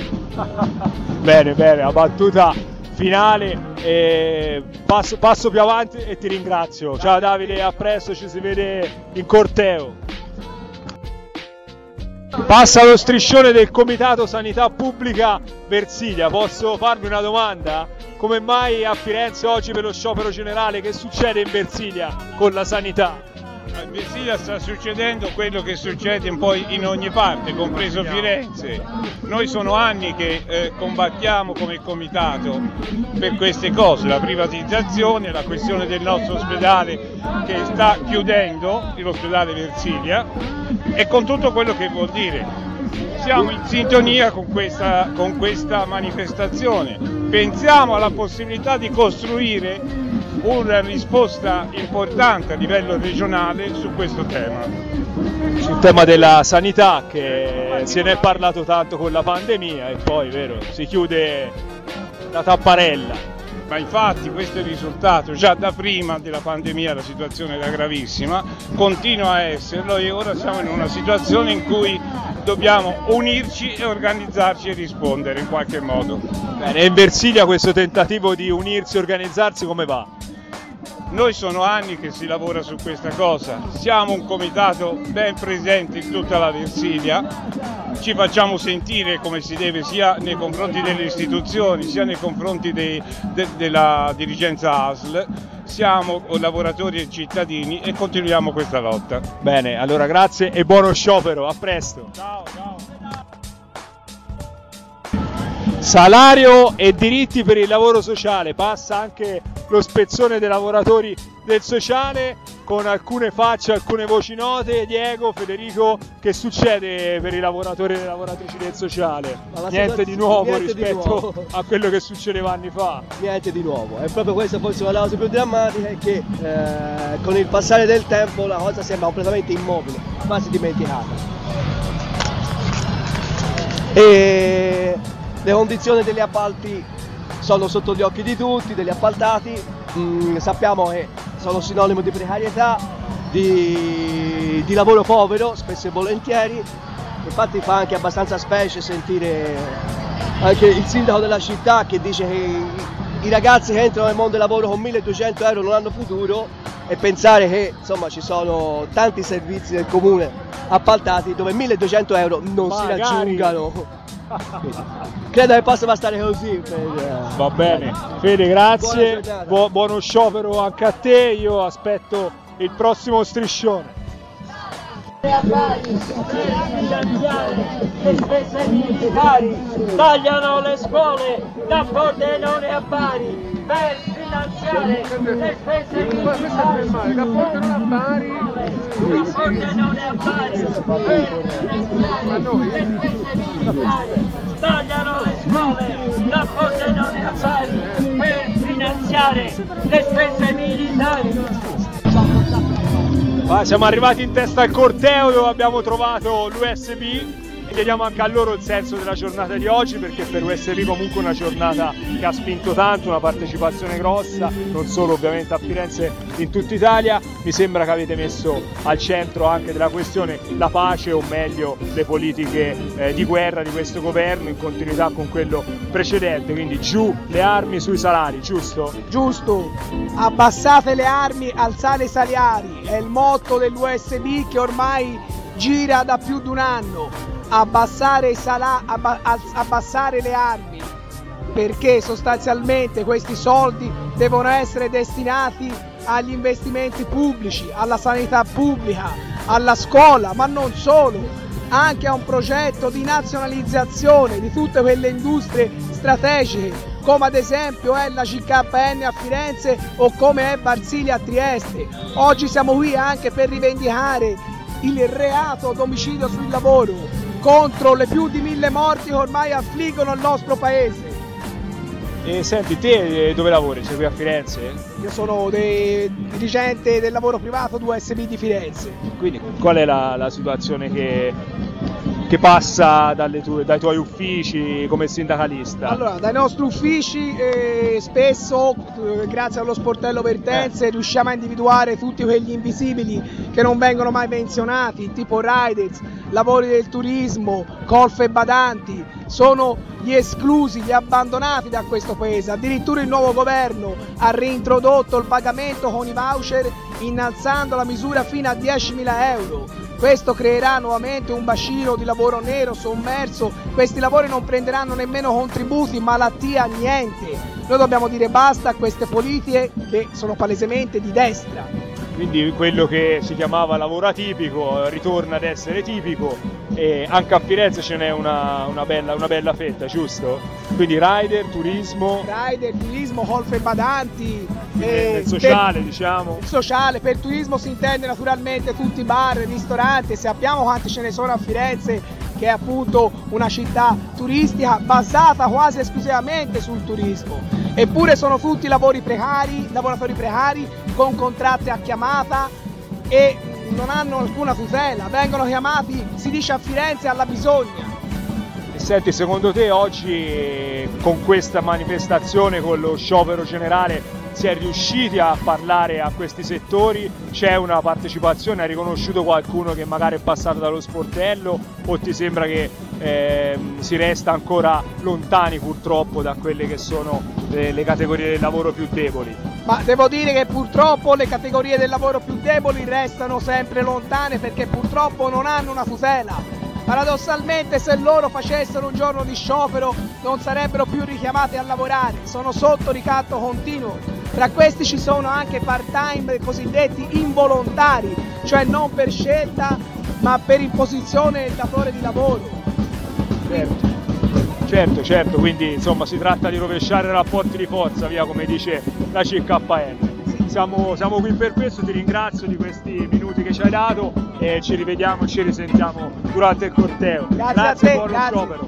Bene, bene, la battuta finale, eh, passo, passo più avanti e ti ringrazio. Ciao Davide, a presto, ci si vede in corteo. Passa lo striscione del Comitato Sanità Pubblica Versilia. Posso farvi una domanda? Come mai a Firenze oggi per lo sciopero generale? Che succede in Versilia con la sanità? A Versilia sta succedendo quello che succede un po' in ogni parte, compreso Firenze. Noi sono anni che eh, combattiamo come comitato per queste cose, la privatizzazione, la questione del nostro ospedale che sta chiudendo, l'ospedale Versilia, e con tutto quello che vuol dire. Siamo in sintonia con questa, con questa manifestazione, pensiamo alla possibilità di costruire una risposta importante a livello regionale su questo tema. Sul tema della sanità, che se ne è parlato tanto con la pandemia e poi, vero, si chiude la tapparella. Ma infatti questo è il risultato, già da prima della pandemia la situazione era gravissima, continua a esserlo e ora siamo in una situazione in cui dobbiamo unirci e organizzarci e rispondere in qualche modo. Bene, e in Versilia questo tentativo di unirsi e organizzarsi come va? Noi sono anni che si lavora su questa cosa, siamo un comitato ben presente in tutta la Versilia, ci facciamo sentire come si deve sia nei confronti delle istituzioni sia nei confronti dei, de, della dirigenza A S L, siamo lavoratori e cittadini e continuiamo questa lotta. Bene, allora grazie e buono sciopero, a presto. Ciao, ciao. Salario e diritti per il lavoro sociale, passa anche lo spezzone dei lavoratori del sociale con alcune facce, alcune voci note. Diego, Federico, che succede per i lavoratori e le lavoratrici del sociale? Niente di nuovo niente rispetto di nuovo. a quello che succedeva anni fa. Niente di nuovo, è proprio questa forse la cosa più drammatica, è che eh, con il passare del tempo la cosa sembra completamente immobile, quasi dimenticata. E le condizioni degli appalti sono sotto gli occhi di tutti, degli appaltati, mm, sappiamo che sono sinonimo di precarietà, di, di lavoro povero, spesso e volentieri. Infatti fa anche abbastanza specie sentire anche il sindaco della città che dice che i ragazzi che entrano nel mondo del lavoro con milleduecento euro non hanno futuro, e pensare che insomma ci sono tanti servizi del comune appaltati dove milleduecento euro non Magari. si raggiungano. Credo che possa bastare così. Per... Va bene, Fede, grazie, Bu- buono sciopero anche a te, io aspetto il prossimo striscione. Tagliano le scuole da Pordenone a Bari per finanziare le spese militari. Da Pordenone a Bari da Pordenone a Bari per finanziare le spese militari. Tagliano le scuole da Pordenone a Bari per finanziare le spese militari. Ah, siamo arrivati in testa al corteo dove abbiamo trovato l'U S B e chiediamo anche a loro il senso della giornata di oggi, perché per l'U S B comunque una giornata che ha spinto tanto, una partecipazione grossa, non solo ovviamente a Firenze, in tutta Italia. Mi sembra che avete messo al centro anche della questione la pace, o meglio le politiche eh, di guerra di questo governo in continuità con quello precedente, quindi giù le armi sui salari, giusto? Giusto, abbassate le armi, alzate i salari, è il motto dell'U S B che ormai gira da più di un anno. Abbassare, i sala- abba- abbassare le armi, perché sostanzialmente questi soldi devono essere destinati agli investimenti pubblici, alla sanità pubblica, alla scuola, ma non solo, anche a un progetto di nazionalizzazione di tutte quelle industrie strategiche, come ad esempio è la C K N a Firenze o come è Barsili a Trieste. Oggi siamo qui anche per rivendicare il reato d'omicidio sul lavoro, contro le più di mille morti che ormai affliggono il nostro paese. E senti, te dove lavori? Sei qui a Firenze? Io sono de- dirigente del lavoro privato dell'U S B di Firenze. Quindi qual è la, la situazione che, che passa dalle tue, dai tuoi uffici come sindacalista? Allora, dai nostri uffici eh, spesso, eh, grazie allo sportello Vertenze, eh. riusciamo a individuare tutti quegli invisibili che non vengono mai menzionati, tipo riders, lavori del turismo, colf e badanti, sono gli esclusi, gli abbandonati da questo paese. Addirittura il nuovo governo ha reintrodotto il pagamento con i voucher, innalzando la misura fino a diecimila euro. Questo creerà nuovamente un bacino di lavoro nero sommerso. Questi lavori non prenderanno nemmeno contributi, malattia, niente. Noi dobbiamo dire basta a queste politiche che sono palesemente di destra. Quindi quello che si chiamava lavoro atipico ritorna ad essere tipico, e anche a Firenze ce n'è una, una, bella, una bella fetta, giusto? Quindi rider, turismo... Rider, turismo, colf e badanti... Eh, il sociale, per, diciamo. Il sociale, per turismo si intende naturalmente tutti i bar, ristoranti, sappiamo quanti ce ne sono a Firenze, che è appunto una città turistica basata quasi esclusivamente sul turismo. Eppure sono tutti lavori precari, lavoratori precari con contratti a chiamata e non hanno alcuna tutela, vengono chiamati, si dice a Firenze, alla bisogna. E senti, secondo te oggi con questa manifestazione, con lo sciopero generale, si è riusciti a parlare a questi settori? C'è una partecipazione? Hai riconosciuto qualcuno che magari è passato dallo sportello, o ti sembra che eh, si resta ancora lontani purtroppo da quelle che sono le, le categorie del lavoro più deboli? Ma devo dire che purtroppo le categorie del lavoro più deboli restano sempre lontane, perché purtroppo non hanno una tutela. Paradossalmente, se loro facessero un giorno di sciopero non sarebbero più richiamati a lavorare, sono sotto ricatto continuo. Tra questi ci sono anche part-time cosiddetti involontari, cioè non per scelta ma per imposizione del datore di lavoro. Certo, certo, certo, quindi insomma si tratta di rovesciare rapporti di forza, via, come dice la C K N. Siamo, siamo qui per questo, ti ringrazio di questi minuti che ci hai dato e ci rivediamo, ci risentiamo durante il corteo. Grazie, grazie a te, buono grazie. sciopero.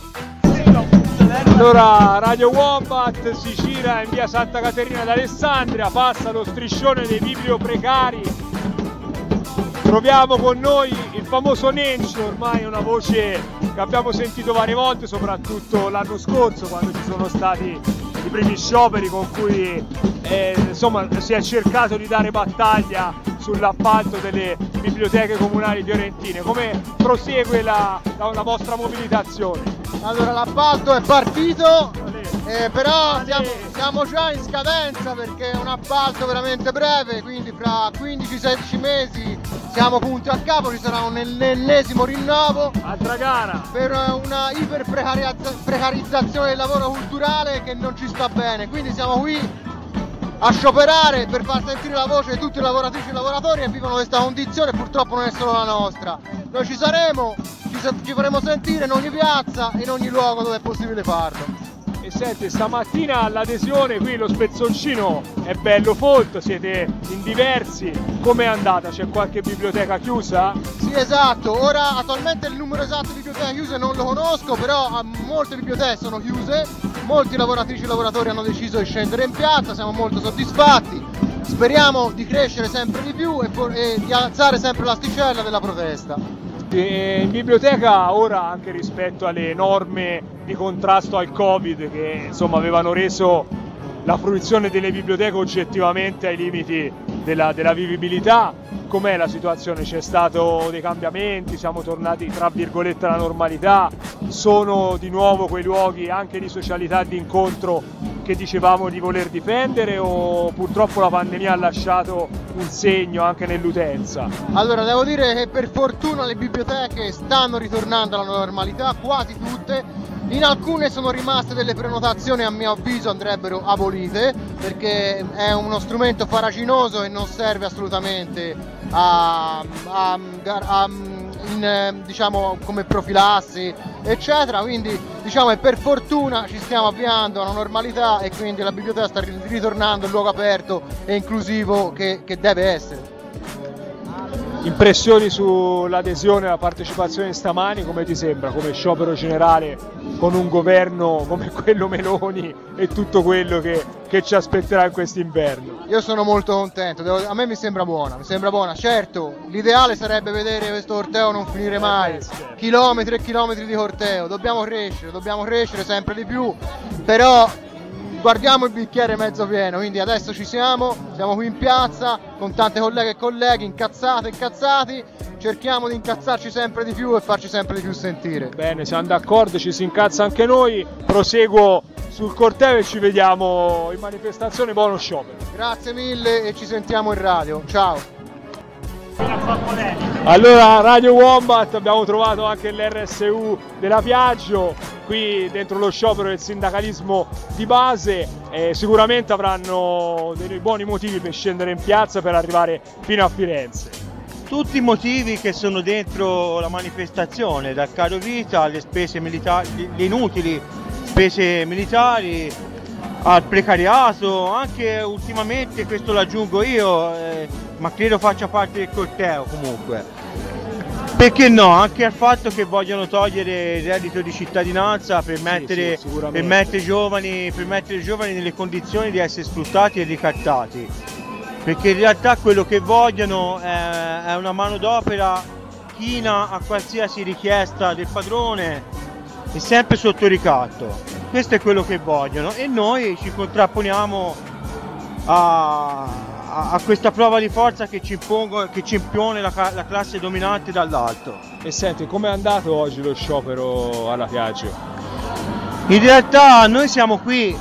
Allora, Radio Wombat si gira in via Santa Caterina d'Alessandria, passa lo striscione dei biblioprecari. Troviamo con noi il famoso Nencio, ormai una voce che abbiamo sentito varie volte, soprattutto l'anno scorso quando ci sono stati i primi scioperi con cui eh, insomma, si è cercato di dare battaglia sull'appalto delle biblioteche comunali fiorentine. Come prosegue la, la, la vostra mobilitazione? Allora, l'appalto è partito, eh, però siamo, siamo già in scadenza perché è un appalto veramente breve, quindi fra quindici sedici mesi siamo punti a capo, ci sarà un ennesimo rinnovo. Altra gara! Per una iper precarizzazione del lavoro culturale che non ci sta bene, quindi siamo qui a scioperare per far sentire la voce di tutte le lavoratrici e lavoratori che vivono questa condizione, purtroppo non è solo la nostra. Noi ci saremo, ci, ci faremo sentire in ogni piazza e in ogni luogo dove è possibile farlo. E senti, stamattina all'adesione qui lo spezzoncino è bello folto, siete in diversi, com'è andata? C'è qualche biblioteca chiusa? Sì, esatto, ora attualmente il numero esatto di biblioteche chiuse non lo conosco, però molte biblioteche sono chiuse, molti lavoratrici e lavoratori hanno deciso di scendere in piazza, siamo molto soddisfatti, speriamo di crescere sempre di più e, e di alzare sempre l'asticella della protesta. In biblioteca ora, anche rispetto alle norme di contrasto al Covid che insomma avevano reso la fruizione delle biblioteche oggettivamente ai limiti della, della vivibilità, com'è la situazione? C'è stato dei cambiamenti, siamo tornati tra virgolette alla normalità, sono di nuovo quei luoghi anche di socialità, di incontro che dicevamo di voler difendere, o purtroppo la pandemia ha lasciato un segno anche nell'utenza? Allora, devo dire che per fortuna le biblioteche stanno ritornando alla normalità, quasi tutte. In alcune sono rimaste delle prenotazioni, a mio avviso andrebbero abolite, perché è uno strumento farraginoso e non serve assolutamente a, a, a in, diciamo, come profilassi eccetera, quindi diciamo che per fortuna ci stiamo avviando alla normalità e quindi la biblioteca sta ritornando il luogo aperto e inclusivo che, che deve essere. Impressioni sull'adesione e la partecipazione stamani, come ti sembra, come sciopero generale con un governo come quello Meloni e tutto quello che, che ci aspetterà in quest'inverno? Io sono molto contento, devo, a me mi sembra buona, mi sembra buona, certo l'ideale sarebbe vedere questo corteo non finire mai, chilometri e chilometri di corteo, dobbiamo crescere, dobbiamo crescere sempre di più, però guardiamo il bicchiere mezzo pieno, quindi adesso ci siamo, siamo qui in piazza con tante colleghe e colleghi incazzate e incazzati, cerchiamo di incazzarci sempre di più e farci sempre di più sentire. Bene, siamo d'accordo, ci si incazza anche noi, proseguo sul corteo e ci vediamo in manifestazione, buono sciopero. Grazie mille e ci sentiamo in radio, ciao! Allora, Radio Wombat, abbiamo trovato anche l'R S U della Piaggio qui dentro lo sciopero del sindacalismo di base, e sicuramente avranno dei buoni motivi per scendere in piazza per arrivare fino a Firenze. Tutti i motivi che sono dentro la manifestazione, dal caro vita alle spese militari, le inutili spese militari, al precariato, anche ultimamente, questo lo aggiungo io, eh, ma credo faccia parte del corteo comunque, perché no, anche al fatto che vogliono togliere il reddito di cittadinanza per mettere, sì, sì, per mettere, giovani, per mettere i giovani nelle condizioni di essere sfruttati e ricattati, perché in realtà quello che vogliono è, è una manodopera china a qualsiasi richiesta del padrone e sempre sotto ricatto. Questo è quello che vogliono e noi ci contrapponiamo a, a, a questa prova di forza che ci, impongo, che ci impone la, la classe dominante dall'alto. E senti, com'è andato oggi lo sciopero alla Piaggio? In realtà noi siamo qui,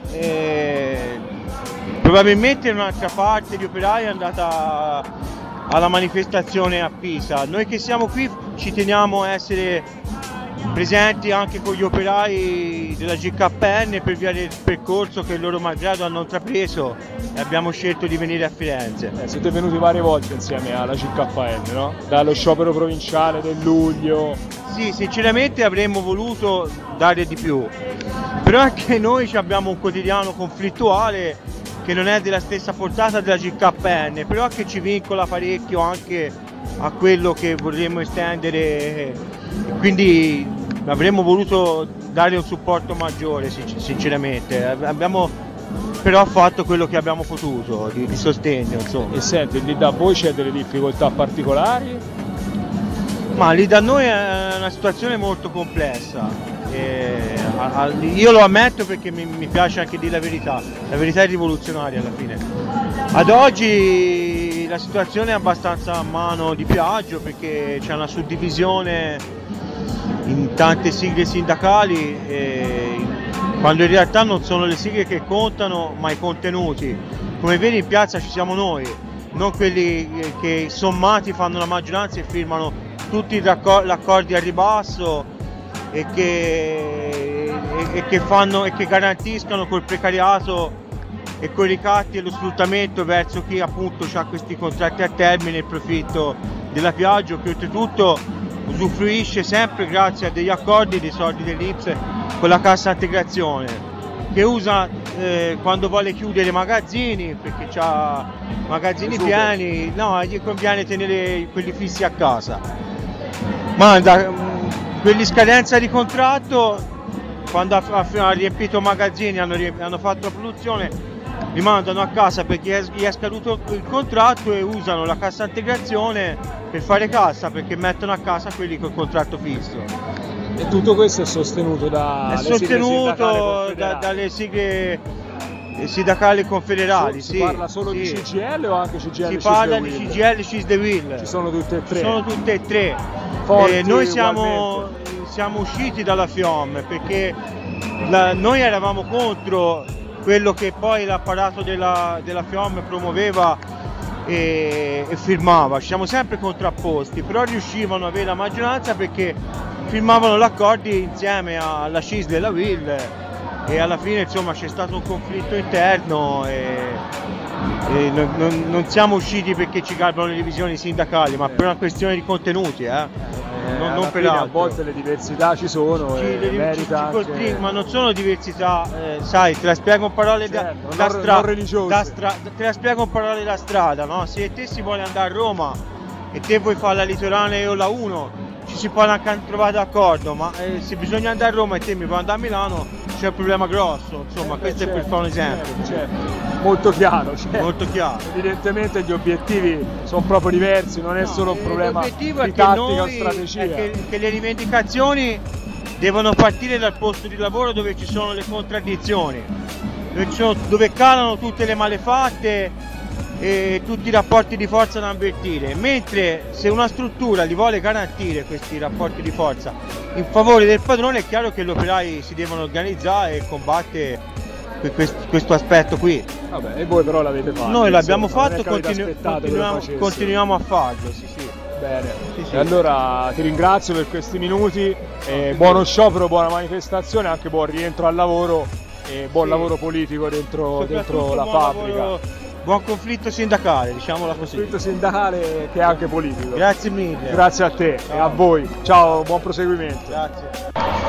eh, probabilmente in un'altra parte di operai è andata alla manifestazione a Pisa. Noi che siamo qui ci teniamo a essere presenti anche con gli operai della G K N per via del percorso che loro malgrado hanno intrapreso e abbiamo scelto di venire a Firenze. Eh, siete venuti varie volte insieme alla G K N, no? Dallo sciopero provinciale del luglio. Sì, sinceramente avremmo voluto dare di più, però anche noi abbiamo un quotidiano conflittuale che non è della stessa portata della G K N, però che ci vincola parecchio anche a quello che vorremmo estendere, quindi avremmo voluto dare un supporto maggiore sinceramente, abbiamo però fatto quello che abbiamo potuto di, di sostegno, insomma. E senti, lì da voi c'è delle difficoltà particolari? Ma lì da noi è una situazione molto complessa, e, a, a, io lo ammetto perché mi, mi piace anche dire la verità, la verità è rivoluzionaria alla fine. Ad oggi la situazione è abbastanza a mano di Piaggio perché c'è una suddivisione in tante sigle sindacali, e, quando in realtà non sono le sigle che contano ma i contenuti. Come vedi in piazza ci siamo noi non quelli che sommati fanno la maggioranza e firmano tutti gli accordi al ribasso e che, e, e che, fanno, e che garantiscano col precariato e con i ricatti e lo sfruttamento verso chi appunto ha questi contratti a termine il profitto della Piaggio, che oltretutto usufruisce sempre grazie a degli accordi dei soldi dell'I N P S con la cassa integrazione, che usa eh, quando vuole chiudere magazzini perché ha magazzini pieni, no, gli conviene tenere quelli fissi a casa. Ma da, quelli scadenza di contratto, quando ha, ha riempito magazzini, hanno, hanno fatto la produzione, li mandano a casa perché gli è scaduto il contratto e usano la cassa integrazione per fare cassa, perché mettono a casa quelli col contratto fisso. E tutto questo è sostenuto da è sostenuto da, dalle sigle sindacali confederali. Si sì, parla solo sì. di C G I L o anche C G I L? Si parla di C G I L e C I S D W I L. Ci sono tutte e tre? Ci sono tutte e tre. Forti, eh, noi siamo, siamo usciti dalla FIOM perché la, noi eravamo contro quello che poi l'apparato della, della FIOM promuoveva e, e firmava. Ci siamo sempre contrapposti, però riuscivano ad avere la maggioranza perché firmavano gli accordi insieme alla C I S della W I L e alla fine insomma c'è stato un conflitto interno e, e non, non, non siamo usciti perché ci garbano le divisioni sindacali, ma per una questione di contenuti, eh. Non, non per a volte le diversità ci sono ci, e le, merita ci, ci anche... ma non sono diversità, eh, sai, te la spiego in parole certo, da, da non, strada, non religiose. stra- te la spiego in parole da strada, no? Se te si vuole andare a Roma e te vuoi fare la litorale o la uno, ci si può anche trovare d'accordo, ma eh, se bisogna andare a Roma e te mi vuoi andare a Milano c'è un problema grosso, insomma, eh, questo certo, è per fare un esempio. Certo, certo. Molto chiaro, certo. Molto chiaro. Evidentemente gli obiettivi sono proprio diversi, non è no, solo un problema di tattica o strategia. È che, che le rivendicazioni devono partire dal posto di lavoro dove ci sono le contraddizioni, dove, ci sono, dove calano tutte le malefatte e tutti i rapporti di forza da avvertire, mentre se una struttura li vuole garantire questi rapporti di forza in favore del padrone è chiaro che gli operai si devono organizzare e combattere questo, questo aspetto qui. Vabbè, e voi però l'avete fatto? Noi l'abbiamo fatto e continu- continuiamo, continuiamo a farlo, sì, sì. Bene, sì, sì. E allora ti ringrazio per questi minuti, eh, buono sciopero, buona manifestazione, anche buon rientro al lavoro e buon sì. lavoro politico dentro, dentro la fabbrica. Lavoro... Buon conflitto sindacale, diciamola così. Conflitto sindacale che è anche politico. Grazie mille. Grazie a te Ciao. E a voi. Ciao, buon proseguimento. Grazie.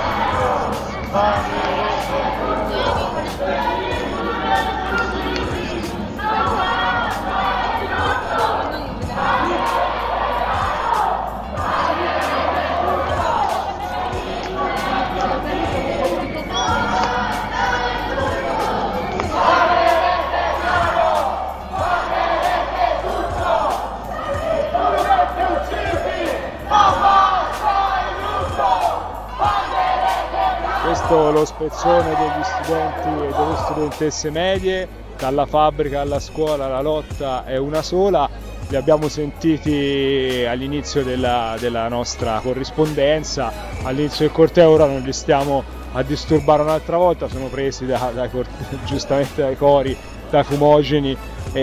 Questo è lo spezzone degli studenti e delle studentesse medie, dalla fabbrica alla scuola la lotta è una sola, li abbiamo sentiti all'inizio della, della nostra corrispondenza, all'inizio del corteo, ora non li stiamo a disturbare un'altra volta, sono presi da, da, giustamente dai cori, dai fumogeni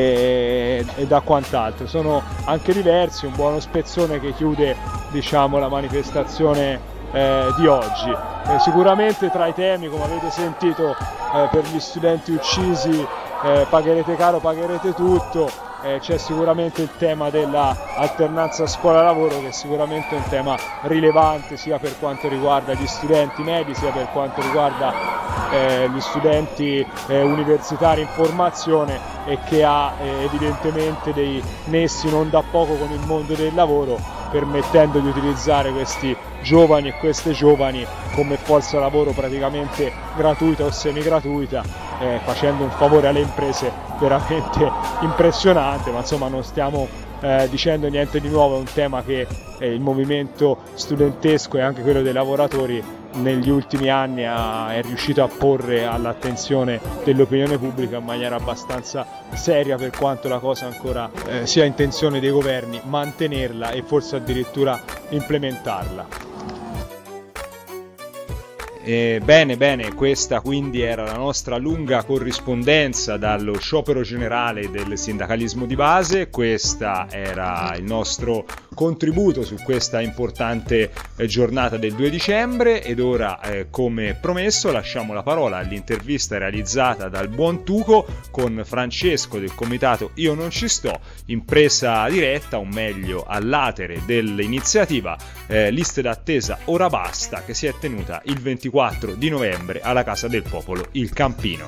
e, e da quant'altro, sono anche diversi, un buono spezzone che chiude diciamo, la manifestazione Eh, di oggi. Eh, sicuramente tra i temi, come avete sentito, eh, per gli studenti uccisi eh, pagherete caro, pagherete tutto, eh, c'è sicuramente il tema dell'alternanza scuola-lavoro che è sicuramente un tema rilevante sia per quanto riguarda gli studenti medi sia per quanto riguarda eh, gli studenti eh, universitari in formazione e che ha eh, evidentemente dei nessi non da poco con il mondo del lavoro, permettendo di utilizzare questi giovani e queste giovani come forza lavoro praticamente gratuita o semi gratuita, eh, facendo un favore alle imprese veramente impressionante, ma insomma non stiamo eh, dicendo niente di nuovo, è un tema che eh, il movimento studentesco e anche quello dei lavoratori negli ultimi anni ha, è riuscito a porre all'attenzione dell'opinione pubblica in maniera abbastanza seria, per quanto la cosa ancora eh, sia intenzione dei governi mantenerla e forse addirittura implementarla. Eh, bene, bene, questa quindi era la nostra lunga corrispondenza dallo sciopero generale del sindacalismo di base. Questa era il nostro contributo su questa importante eh, giornata del due dicembre ed ora, eh, come promesso, lasciamo la parola all'intervista realizzata dal buon Tuco con Francesco del comitato Io non ci sto, in presa diretta, o meglio all'atere dell'iniziativa eh, Liste d'attesa ora basta, che si è tenuta il ventiquattro di novembre alla Casa del Popolo Il Campino.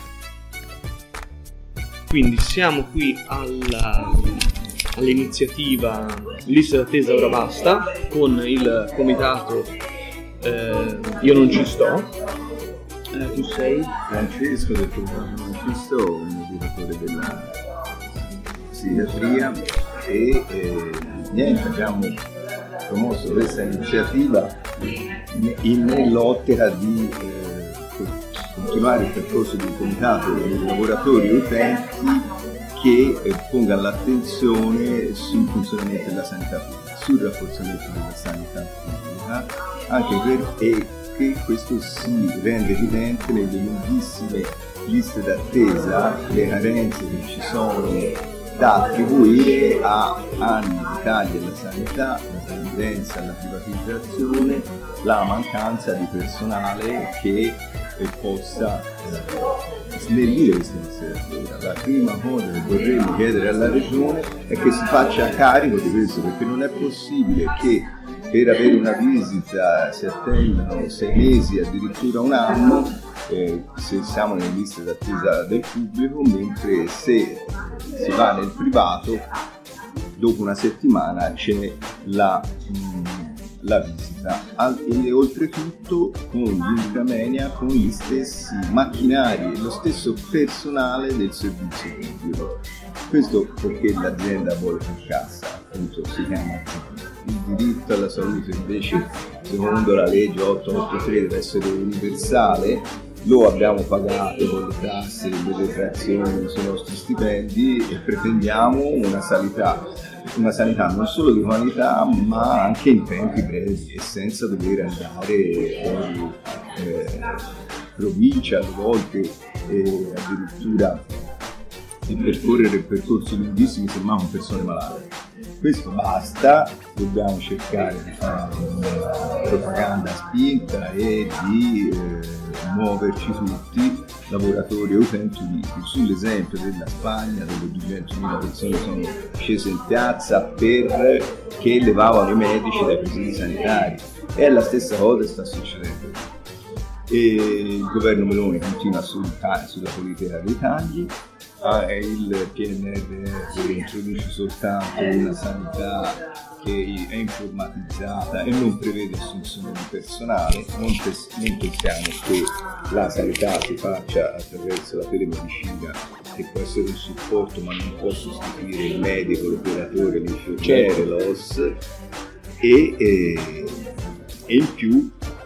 Quindi siamo qui alla, all'iniziativa Liste d'attesa ora basta con il comitato eh, Io non ci sto. Eh, tu sei? Francesco del comitato Non ci sto, un educatore della psichiatria e eh, niente, abbiamo promosso questa iniziativa in, nell'ottica di eh, continuare il percorso di un comitato dei lavoratori e utenti che eh, ponga l'attenzione sul funzionamento della sanità pubblica, sul rafforzamento della sanità pubblica, anche perché che questo si rende evidente nelle lunghissime liste d'attesa, le carenze che ci sono da attribuire a anni di tagli alla sanità, la tendenza alla privatizzazione, la mancanza di personale che eh, possa eh, snellire questa iniziativa. La prima cosa che vorremmo chiedere alla Regione è che si faccia carico di questo, perché non è possibile che per avere una visita si attendano sei mesi, addirittura un anno, eh, se siamo nelle liste d'attesa del pubblico, mentre se si va nel privato dopo una settimana c'è la, mh, la visita e oltretutto con l'Inframenia con gli stessi macchinari e lo stesso personale del servizio pubblico. Questo perché l'azienda vuole far cassa, appunto si chiama il diritto alla salute, invece secondo la legge ottocentoottantatré deve essere universale. Lo abbiamo pagato con le tasse, le detrazioni sui nostri stipendi e pretendiamo una sanità, una sanità non solo di qualità ma anche in tempi brevi e senza dover andare fuori eh, provincia a volte e addirittura di percorrere percorsi lunghissimi semmai con persone malate. Questo basta, dobbiamo cercare di fare una propaganda spinta e di eh, muoverci tutti, lavoratori e utenti uniti, sull'esempio della Spagna dove duecentomila persone sono scese in piazza perché levavano i medici dai presidi sanitari e la stessa cosa sta succedendo. E il governo Meloni continua sul, sulla politica dei tagli. Ah, il P N R R introduce soltanto una sanità che è informatizzata e non prevede assunzione di personale. Non, pes- non pensiamo che la sanità si faccia attraverso la telemedicina, che può essere un supporto ma non può sostituire il medico, l'operatore, l'infermiere, certo. l'O S e, e, e in più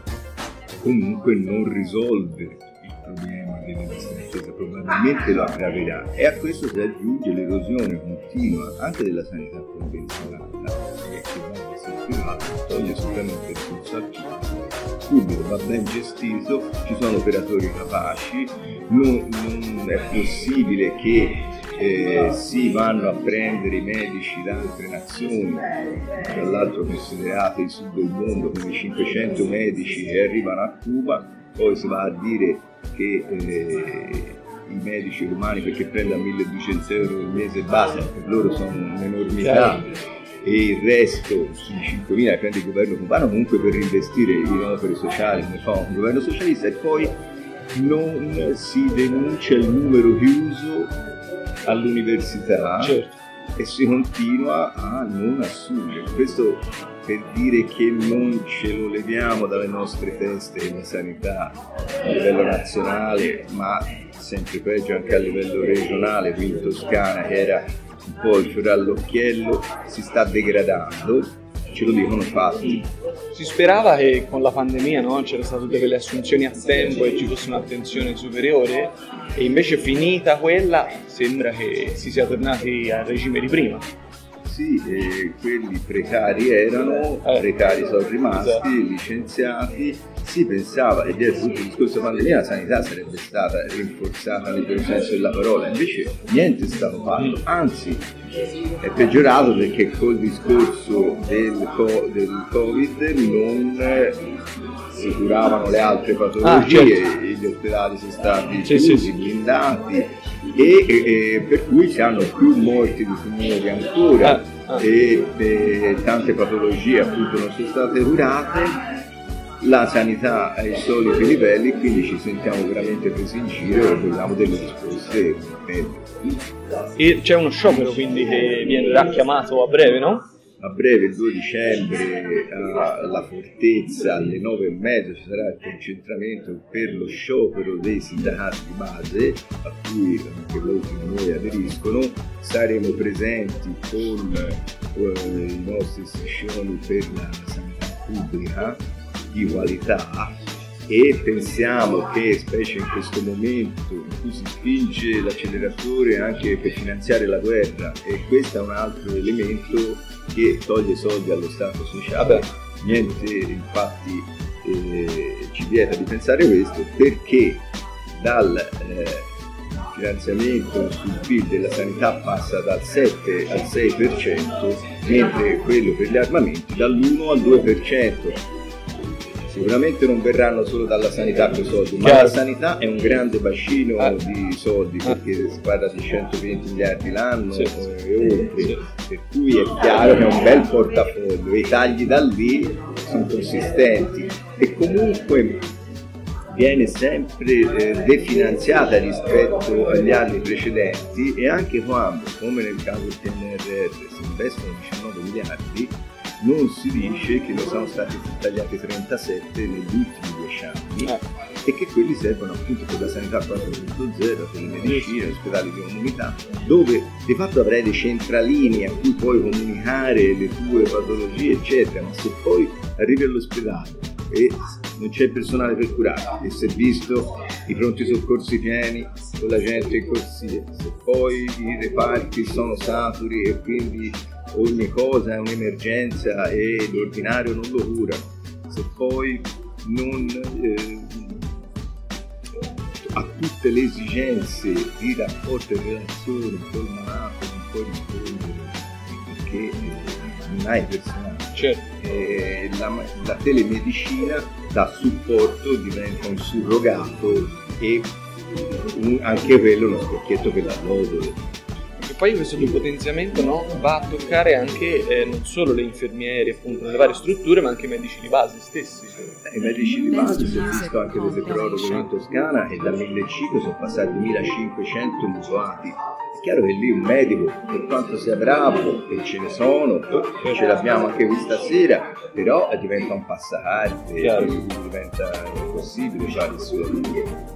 comunque non risolve il problema delle liste d'attesa, probabilmente lo aggraverà e a questo si aggiunge l'erosione continua anche della sanità convenzionata che va verso il privato, toglie assolutamente il corso al pubblico, va ben gestito, ci sono operatori capaci, non, non è possibile che eh, si vanno a prendere i medici da altre nazioni, tra l'altro considerate il sud del mondo come cinquecento medici che arrivano a Cuba, poi si va a dire che eh, i medici romani perché prendono milleduecento euro al mese basta, per loro sono un'enormità e il resto sui cinquemila che prende il governo cubano comunque per investire in opere sociali come fa un governo socialista, e poi non si denuncia il numero chiuso all'università, certo. E si continua a non assumere. Questo per dire che non ce lo leviamo dalle nostre teste la sanità a livello nazionale, ma sempre peggio anche a livello regionale. Qui in Toscana, che era un po' il fiore all'occhiello, si sta degradando, ce lo dicono fatti. Si sperava che con la pandemia, no, c'erano state tutte quelle assunzioni a tempo e ci fosse un'attenzione superiore, e invece finita quella sembra che si sia tornati al regime di prima. scorsi eh, quelli precari erano, Eh. precari sono rimasti, Esatto. licenziati. Si pensava, e dietro tutto il discorso pandemia, la sanità sarebbe stata rinforzata nel vero senso della parola, invece niente è stato fatto, anzi è peggiorato perché col discorso del, co- del Covid non eh, si curavano le altre patologie, Ah, certo. gli ospedali sono stati Sì, chiusi, sì, sì. blindati e, e- e per cui si hanno più morti di tumori ancora Ah, ah. e, e tante patologie appunto non sono state curate. La sanità ai soliti livelli, quindi ci sentiamo veramente presi in giro e vogliamo delle risposte concrete. E c'è uno sciopero quindi che viene chiamato a breve, no? A breve, il due dicembre, alla Fortezza alle nove e mezza ci sarà il concentramento per lo sciopero dei sindacati di base, a cui anche molti di noi aderiscono. Saremo presenti con eh, i nostri striscioni per la sanità pubblica di qualità e pensiamo che, specie in questo momento in cui si spinge l'acceleratore anche per finanziare la guerra, e questo è un altro elemento che toglie soldi allo Stato sociale, niente infatti eh, ci vieta di pensare questo, perché dal eh, finanziamento sul P I L della sanità passa dal sette al sei per cento, mentre quello per gli armamenti dall'uno al due per cento. Sicuramente non verranno solo dalla sanità quei soldi, ma Chiaro. la sanità è un grande bacino ah. di soldi, perché si parla di centoventi miliardi l'anno Sì. e oltre, sì. Per cui è chiaro che è un bel portafoglio e i tagli da lì sono consistenti e comunque viene sempre eh, definanziata rispetto agli anni precedenti, e anche quando, come nel caso del P N R R, si investono diciannove miliardi, non si dice che ne sono stati tagliati trentasette negli ultimi dieci anni eh. e che quelli servono appunto per la sanità quattro punto zero, per le medicine, gli ospedali di comunità, dove di fatto avrai dei centralini a cui puoi comunicare le tue patologie eccetera, ma se poi arrivi all'ospedale e non c'è il personale per curare, e si è visto i pronti soccorsi pieni con la gente in corsia, se poi i reparti sono saturi e quindi ogni cosa è un'emergenza e l'ordinario non lo cura, se poi non eh, ha tutte le esigenze di rapporto e relazione col malato non puoi rispondere perché eh, non hai personale. Certo. Eh, la, la telemedicina dà supporto, diventa un surrogato e un, anche quello uno specchietto per la lodole. E poi questo depotenziamento, no, va a toccare anche eh, non solo le infermiere appunto nelle varie strutture, ma anche i medici di base stessi. I medici di base si è visto anche delle proroghe in Toscana e da millecinquecento sono passati duemilacinquecento mutuati. È chiaro che lì un medico, per quanto sia bravo, e ce ne sono, ce l'abbiamo anche questa sera, però diventa un passacarte, diventa impossibile fare il suo lavoro.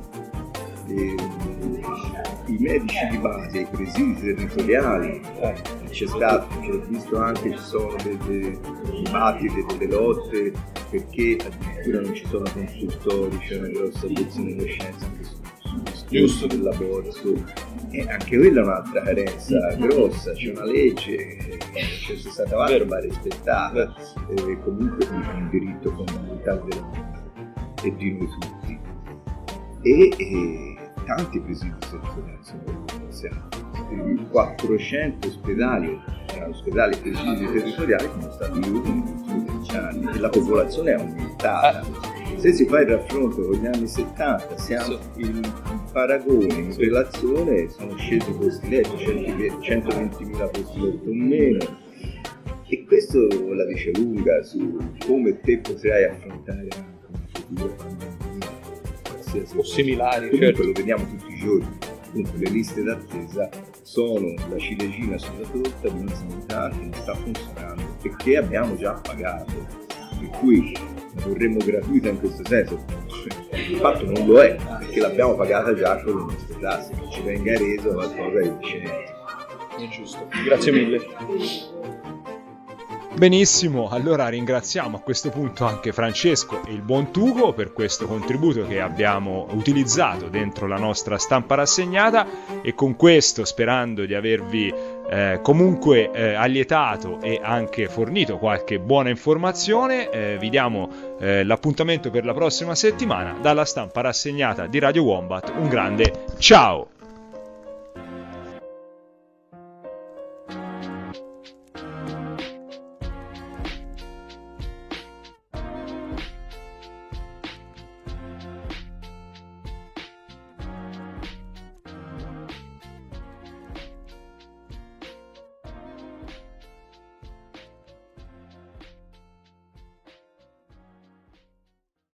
I medici di base, i presidi territoriali, eh, c'è stato, ho visto anche, ci sono dei dibattiti, delle lotte, perché addirittura non ci sono consultori, c'è una grossa obiezione di coscienza anche sul discorso dell'aborto, e anche quella è un'altra carenza grossa, c'è una legge, c'è stata fatta, ma rispettata, eh, comunque è un diritto fondamentale della vita e di noi tutti. E, e tanti presidi territoriali sono iniziati, quattrocento ospedali, ospedali e presidi territoriali sono stati negli ultimi dieci anni e la popolazione è aumentata. Se si fa il raffronto con gli anni settanta, siamo in paragone, in relazione, sono scesi i posti letto, centoventimila posti letto in meno, e questo la dice lunga su come te potrai affrontare anche una futura pandemia o similari. Comunque certo. Lo vediamo tutti i giorni. Comunque le liste d'attesa sono la ciliegina sulla torta di una sanità che non sta funzionando e che abbiamo già pagato, per cui la vorremmo gratuita in questo senso. Di fatto non lo è, perché l'abbiamo pagata già con le nostre tasse, che ci venga reso qualcosa di decente. È giusto. Grazie mille. Benissimo, allora ringraziamo a questo punto anche Francesco e il buon Tuco per questo contributo che abbiamo utilizzato dentro la nostra stampa rassegnata, e con questo, sperando di avervi eh, comunque eh, allietato e anche fornito qualche buona informazione. Eh, vi diamo eh, l'appuntamento per la prossima settimana. Dalla stampa rassegnata di Radio Wombat un grande ciao!